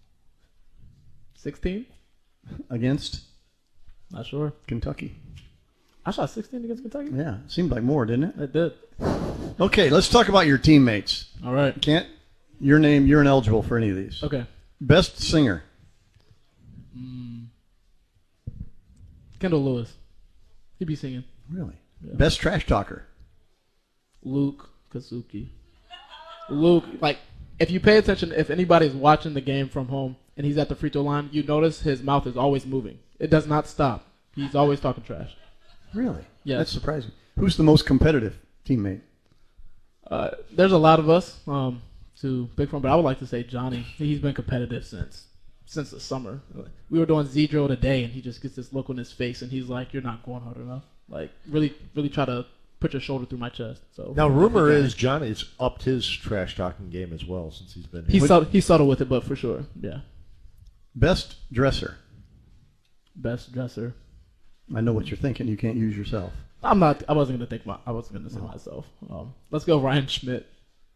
16? Against? Not sure. Kentucky. I shot 16 against Kentucky? Yeah. Seemed like more, didn't it? It did. Okay, let's talk about your teammates. All right. Your name, you're ineligible for any of these. Okay. Best singer? Kendall Lewis. He'd be singing. Really? Yeah. Best trash talker? Luke Kazuki. Luke, if you pay attention, if anybody's watching the game from home and he's at the free throw line, you notice his mouth is always moving. It does not stop. He's always talking trash. Really? Yes. That's surprising. Who's the most competitive teammate? There's a lot of us to pick from, but I would like to say Johnny. He's been competitive since the summer. We were doing Z-drill today, and he just gets this look on his face, and he's like, "You're not going hard enough." Really, really try to put your shoulder through my chest. So now, rumor is Johnny's upped his trash talking game as well since he's been here. He's subtle with it, but for sure, yeah. Best dresser? Best dresser. I know what you're thinking. You can't use yourself. I'm not. I wasn't gonna I wasn't gonna say myself. Let's go, Ryan Schmidt.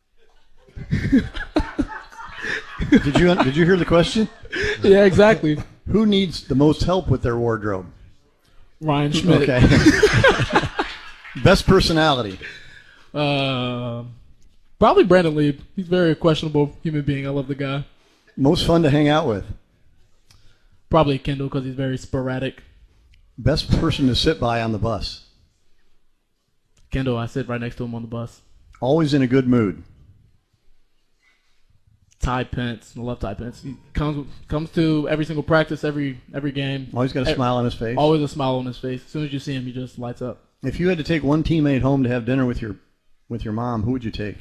Did you hear the question? Yeah, exactly. Who needs the most help with their wardrobe? Ryan Schmidt. Okay. Best personality? Probably Brandon Lieb. He's a very questionable human being. I love the guy. Most fun to hang out with? Probably Kendall because he's very sporadic. Best person to sit by on the bus? Kendall. I sit right next to him on the bus. Always in a good mood? Ty Pence. I love Ty Pence. He comes to every single practice, every game. Always got a smile on his face? Always a smile on his face. As soon as you see him, he just lights up. If you had to take one teammate home to have dinner with your mom, who would you take?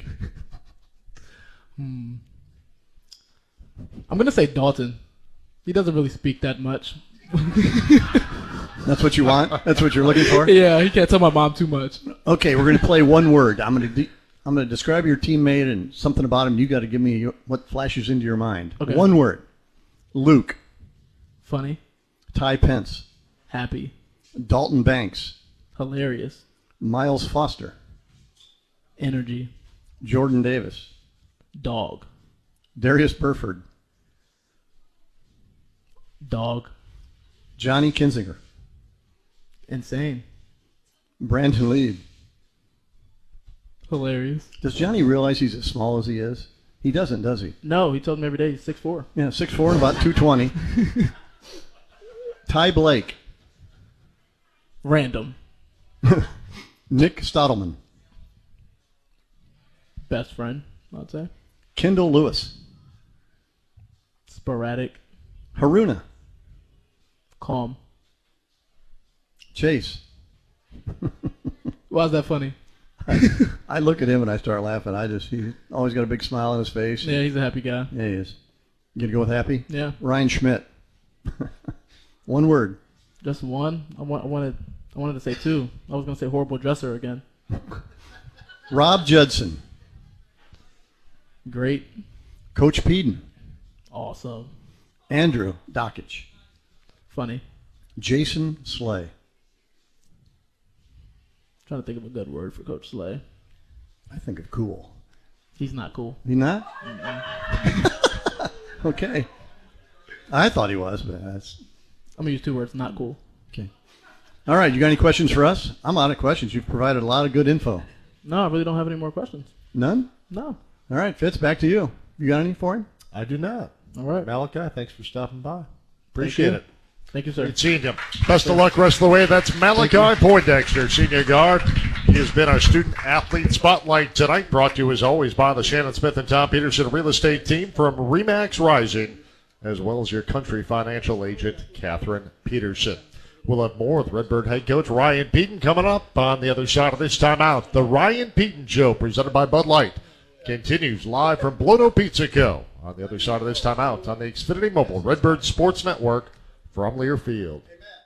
I'm going to say Dalton. He doesn't really speak that much. That's what you want? That's what you're looking for? Yeah, he can't tell my mom too much. Okay, we're going to play one word. I'm going to describe your teammate and something about him. You got to give me what flashes into your mind. Okay. One word. Luke. Funny. Ty Pence. Happy. Dalton Banks. Hilarious. Miles Foster. Energy. Jordan Davis. Dog. Darius Burford. Dog. Johnny Kinzinger. Insane. Brandon Lieb. Hilarious. Does Johnny realize he's as small as he is? He doesn't, does he? No, he told me every day he's 6'4". Yeah, 6'4" and about 220. Ty Blake. Random. Nick Stottleman. Best friend, I'd say. Kendall Lewis. Sporadic. Haruna. Calm. Chase. Why is that funny? I look at him and I start laughing. He's always got a big smile on his face. Yeah, he's a happy guy. Yeah, he is. You gonna go with happy? Yeah. Ryan Schmidt. One word. Just one? I wanted to say two. I was gonna say horrible dresser again. Rob Judson. Great. Coach Peden. Awesome. Andrew Dockich. Funny. Jason Slay. Trying to think of a good word for Coach Slay. I think of cool. He's not cool. He not? Okay. I thought he was, but that's... I'm going to use 2 words, not cool. Okay. All right, you got any questions for us? I'm out of questions. You've provided a lot of good info. No, I really don't have any more questions. None? No. All right, Fitz, back to you. You got any for him? I do not. All right. Malachi, thanks for stopping by. Appreciate it. Thank you, sir. Good seeing you. Best of luck rest of the way. That's Malachi Poindexter, senior guard. He has been our student-athlete spotlight tonight, brought to you, as always, by the Shannon Smith and Tom Peterson real estate team from RE/MAX Rising, as well as your country financial agent, Catherine Peterson. We'll have more with Redbird head coach Ryan Peden coming up on the other side of this timeout. The Ryan Peden Show, presented by Bud Light, continues live from Blono Pizza Co. on the other side of this timeout on the Xfinity Mobile Redbird Sports Network from Learfield.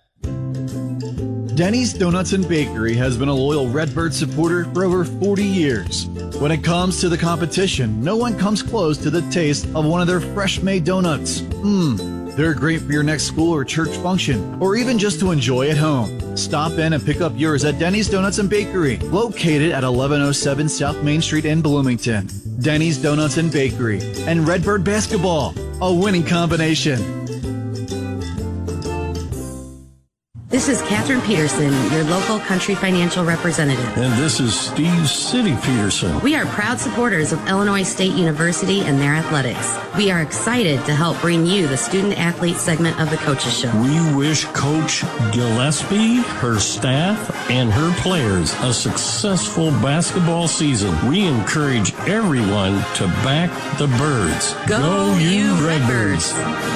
Denny's Donuts and Bakery has been a loyal Redbird supporter for over 40 years. When it comes to the competition, no one comes close to the taste of one of their fresh-made donuts. They're great for your next school or church function, or even just to enjoy at home. Stop in and pick up yours at Denny's Donuts and Bakery, located at 1107 South Main Street in Bloomington. Denny's Donuts and Bakery and Redbird Basketball, a winning combination. This is Catherine Peterson, your local country financial representative. And this is Steve City Peterson. We are proud supporters of Illinois State University and their athletics. We are excited to help bring you the student-athlete segment of the Coaches Show. We wish Coach Gillespie, her staff, and her players a successful basketball season. We encourage everyone to back the Birds. Go you Redbirds!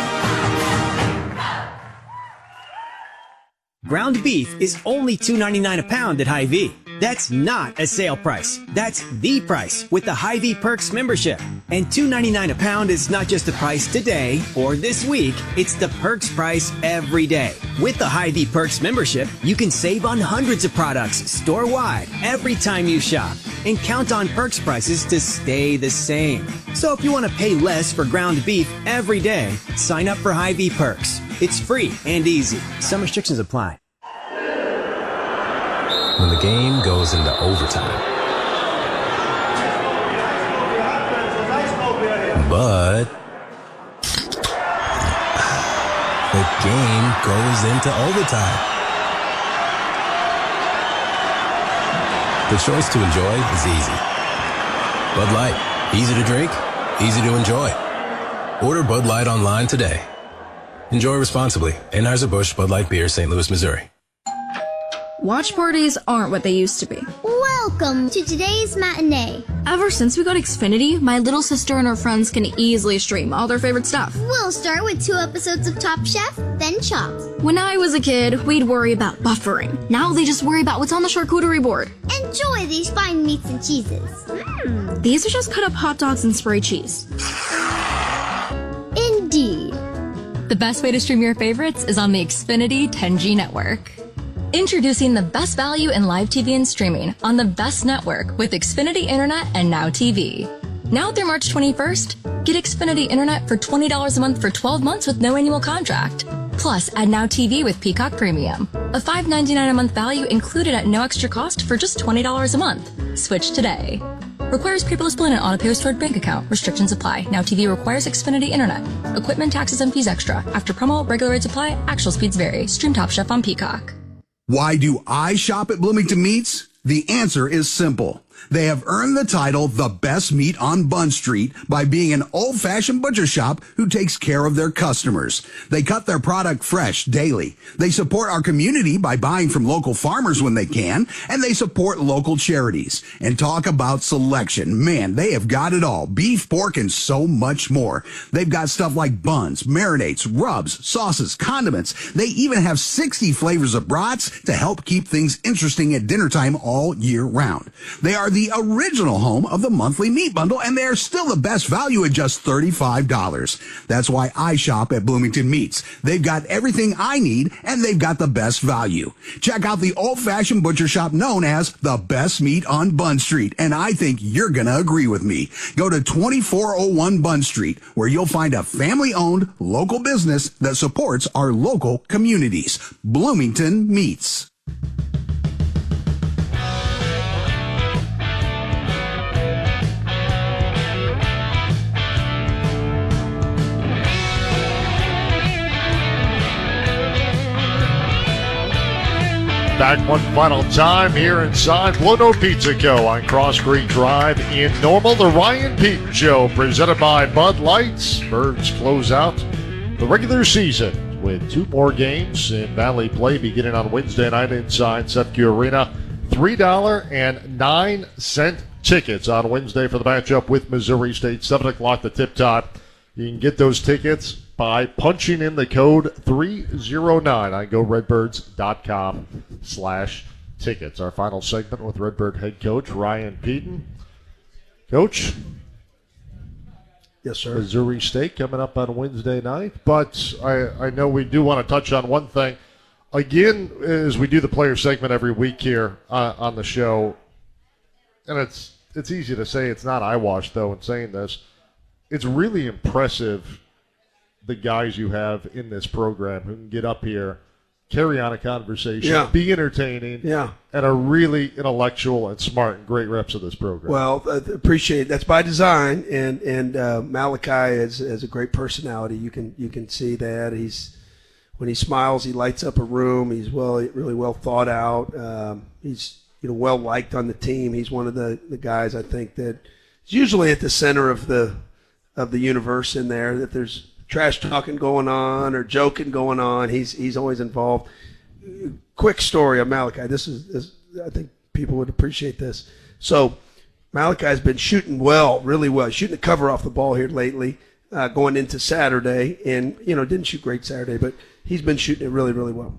Ground beef is only $2.99 a pound at Hy-Vee. That's not a sale price. That's the price with the Hy-Vee Perks membership. And $2.99 a pound is not just the price today or this week. It's the Perks price every day. With the Hy-Vee Perks membership, you can save on hundreds of products store-wide every time you shop. And count on Perks prices to stay the same. So if you want to pay less for ground beef every day, sign up for Hy-Vee Perks. It's free and easy. Some restrictions apply. When the game goes into overtime. But the game goes into overtime. The choice to enjoy is easy. Bud Light, easy to drink, easy to enjoy. Order Bud Light online today. Enjoy responsibly. Anheuser-Busch Bud Light Beer, St. Louis, Missouri. Watch parties aren't what they used to be. Welcome to today's matinee. Ever since we got Xfinity, my little sister and her friends can easily stream all their favorite stuff. We'll start with 2 episodes of Top Chef, then Chopped. When I was a kid, we'd worry about buffering. Now they just worry about what's on the charcuterie board. Enjoy these fine meats and cheeses. These are just cut up hot dogs and spray cheese. Indeed. The best way to stream your favorites is on the Xfinity 10G network. Introducing the best value in live TV and streaming on the best network with Xfinity Internet and Now TV. Now through March 21st, get Xfinity Internet for $20 a month for 12 months with no annual contract. Plus, add Now TV with Peacock Premium. A $5.99 a month value included at no extra cost for just $20 a month. Switch today. Requires paperless billing and auto-pay stored bank account. Restrictions apply. Now TV requires Xfinity Internet. Equipment, taxes, and fees extra. After promo, regular rates apply. Actual speeds vary. Stream Top Chef on Peacock. Why do I shop at Bloomington Meats? The answer is simple. They have earned the title the best meat on Bunn Street by being an old-fashioned butcher shop who takes care of their customers. They cut their product fresh daily. They support our community by buying from local farmers when they can, and they support local charities. And talk about selection. Man, they have got it all. Beef, pork, and so much more. They've got stuff like buns, marinades, rubs, sauces, condiments. They even have 60 flavors of brats to help keep things interesting at dinner time all year round. They are are the original home of the monthly meat bundle, and they're still the best value at just $35. That's why I shop at Bloomington Meats. They've got everything I need, and they've got the best value. Check out the old-fashioned butcher shop known as the best meat on Bunn Street, and I think you're going to agree with me. Go to 2401 Bunn Street, where you'll find a family-owned local business that supports our local communities. Bloomington Meats. Back one final time here inside Blue Note Pizza Co. on Cross Creek Drive in Normal. The Ryan Peton Show, presented by Bud Light. Birds close out the regular season with 2 more games in Valley play beginning on Wednesday night inside Sefco Arena. $3.09 tickets on Wednesday for the matchup with Missouri State. 7 o'clock the tip time. You can get those tickets by punching in the code 309 on GoRedBirds.com/tickets. Our final segment with Redbird head coach Ryan Peton. Coach. Yes, sir. Missouri State coming up on Wednesday night. But I know we do want to touch on one thing. Again, as we do the player segment every week here on the show, and it's easy to say, it's not eyewash, though, in saying this. It's really impressive, the guys you have in this program who can get up here, carry on a conversation, be entertaining, and are really intellectual and smart and great reps of this program. Well, appreciate it. That's by design, and Malachi has a great personality. You can see that. When he smiles, he lights up a room. He's really well thought out. He's well liked on the team. He's one of the guys I think that is usually at the center of the universe in there, that there's trash talking going on or joking going on. He's always involved. Quick story of Malachi. This is I think people would appreciate this. So Malachi's been shooting really well. Shooting the cover off the ball here lately, going into Saturday, and didn't shoot great Saturday, but he's been shooting it really, really well.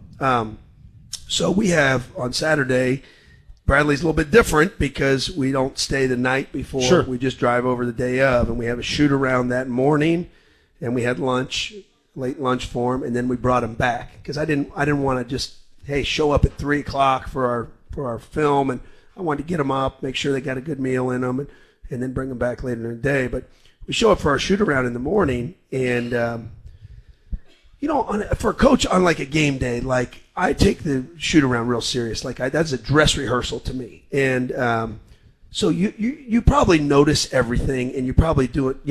So we have on Saturday, Bradley's a little bit different because we don't stay the night before. Sure. We just drive over the day of, and we have a shoot around that morning, and we had lunch, late lunch for him, and then we brought him back because I didn't want to just show up at 3:00 for our film, and I wanted to get them up, make sure they got a good meal in them, and then bring them back later in the day. But we show up for our shoot around in the morning, and for a coach on like a game day, like I take the shoot around real serious. Like that's a dress rehearsal to me, and so you probably notice everything, and you probably do it,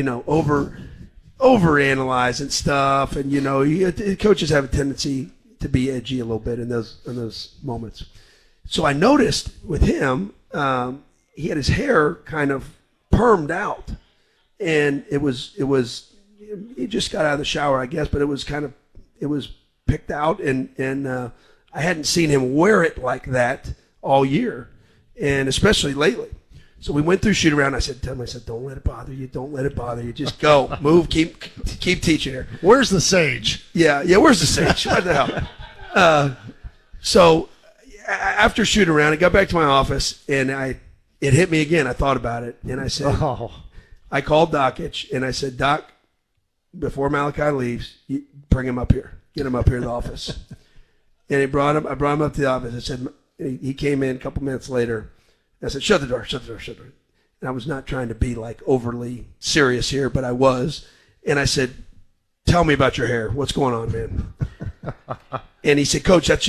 overanalyze and stuff, and coaches have a tendency to be edgy a little bit in those moments. So I noticed with him, he had his hair kind of permed out, and it was he just got out of the shower, I guess, but it was picked out, and I hadn't seen him wear it like that all year, and especially lately. So we went through shoot around. I said to him, don't let it bother you. Don't let it bother you. Just go, move, keep teaching her. Where's the sage? Yeah, where's the sage? What the hell? So after shoot around, I got back to my office, and it hit me again. I thought about it, and I said, I called Dockich, and I said, Doc, before Malachi leaves, bring him up here. Get him up here in the office. And I brought him up to the office. I said, he came in a couple minutes later. I said, shut the door. And I was not trying to be like overly serious here, but I was. And I said, tell me about your hair. What's going on, man? And he said, Coach, I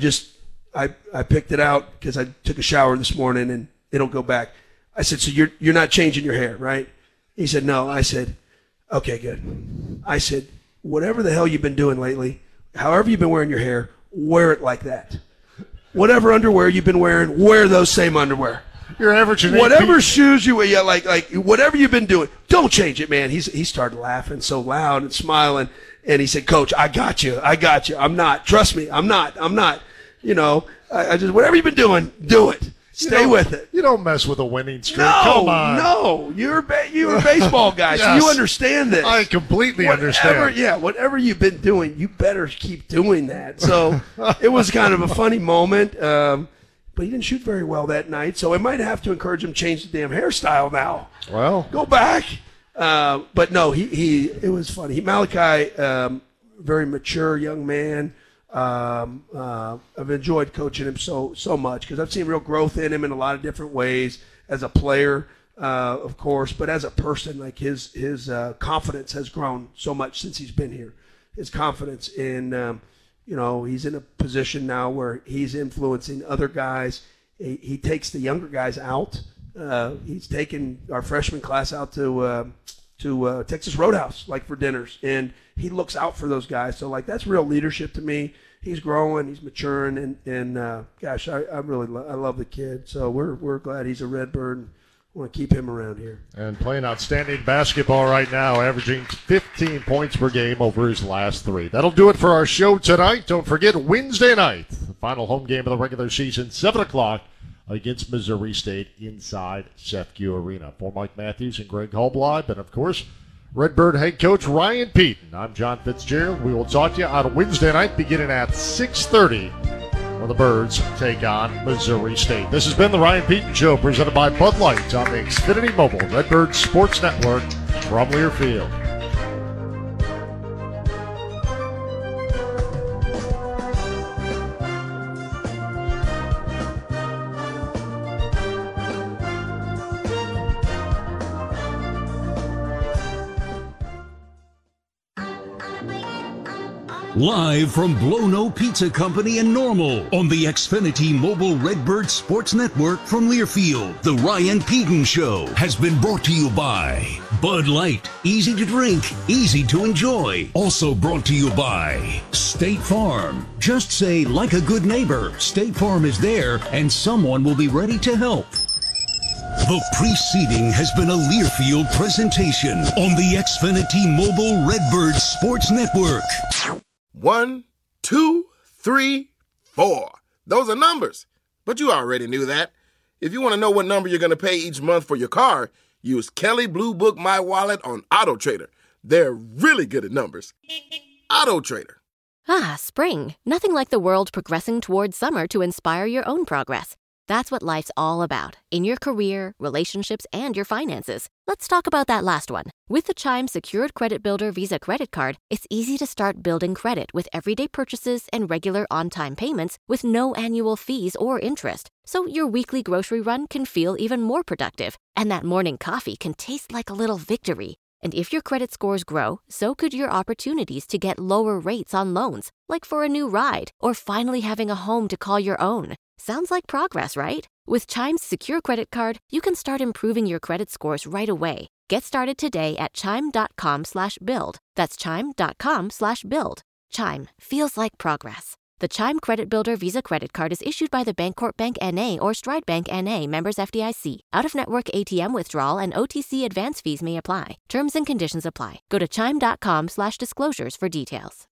picked it out because I took a shower this morning and it'll go back. I said, so you're not changing your hair, right? He said, no. I said, okay, good. I said, whatever the hell you've been doing lately, however you've been wearing your hair, wear it like that. Whatever underwear you've been wearing, wear those same underwear. You're averaging whatever shoes you wear, like whatever you've been doing, don't change it, man. He started laughing so loud and smiling, and he said, Coach, I got you. I'm not. Trust me, I'm not. I just whatever you've been doing, do it. Stay with it. You don't mess with a winning streak. No, come on. No, you're a baseball guy, Yes. so you understand this. I completely understand. Yeah, whatever you've been doing, you better keep doing that. So it was kind of a funny moment. but he didn't shoot very well that night. So I might have to encourage him to change the damn hairstyle now. Well, go back. But no, it was funny. Malachi, very mature young man. I've enjoyed coaching him so much because I've seen real growth in him in a lot of different ways as a player, of course, but as a person, like his confidence has grown so much since he's been here. His confidence in, he's in a position now where he's influencing other guys. He takes the younger guys out. He's taken our freshman class out to Texas Roadhouse, like for dinners, and he looks out for those guys. So, like, that's real leadership to me. He's growing, he's maturing, and gosh, I love the kid. So we're glad he's a Redbird. And want to keep him around here. And playing outstanding basketball right now, averaging 15 points per game over his last 3. That'll do it for our show tonight. Don't forget Wednesday night, the final home game of the regular season, 7 o'clock against Missouri State inside Sefco Arena. For Mike Matthews and Greg Hallblad, and of course, Redbird head coach Ryan Peaton. I'm John Fitzgerald. We will talk to you on Wednesday night beginning at 6:30 when the Birds take on Missouri State. This has been the Ryan Peaton Show, presented by Bud Light on the Xfinity Mobile Redbird Sports Network from Learfield. Live from Blono Pizza Company in Normal on the Xfinity Mobile Redbird Sports Network from Learfield, the Ryan Peaton Show has been brought to you by Bud Light, easy to drink, easy to enjoy. Also brought to you by State Farm. Just say, like a good neighbor, State Farm is there and someone will be ready to help. The preceding has been a Learfield presentation on the Xfinity Mobile Redbird Sports Network. 1, 2, 3, 4. Those are numbers, but you already knew that. If you want to know what number you're going to pay each month for your car, use Kelley Blue Book My Wallet on AutoTrader. They're really good at numbers. AutoTrader. Ah, spring. Nothing like the world progressing towards summer to inspire your own progress. That's what life's all about, in your career, relationships, and your finances. Let's talk about that last one. With the Chime Secured Credit Builder Visa Credit Card, it's easy to start building credit with everyday purchases and regular on-time payments with no annual fees or interest. So your weekly grocery run can feel even more productive, and that morning coffee can taste like a little victory. And if your credit scores grow, so could your opportunities to get lower rates on loans, like for a new ride or finally having a home to call your own. Sounds like progress, right? With Chime's Secure Credit Card, you can start improving your credit scores right away. Get started today at chime.com/build. That's chime.com/build. Chime feels like progress. The Chime Credit Builder Visa Credit Card is issued by the Bancorp Bank N.A. or Stride Bank N.A. members FDIC. Out-of-network ATM withdrawal and OTC advance fees may apply. Terms and conditions apply. Go to chime.com/disclosures for details.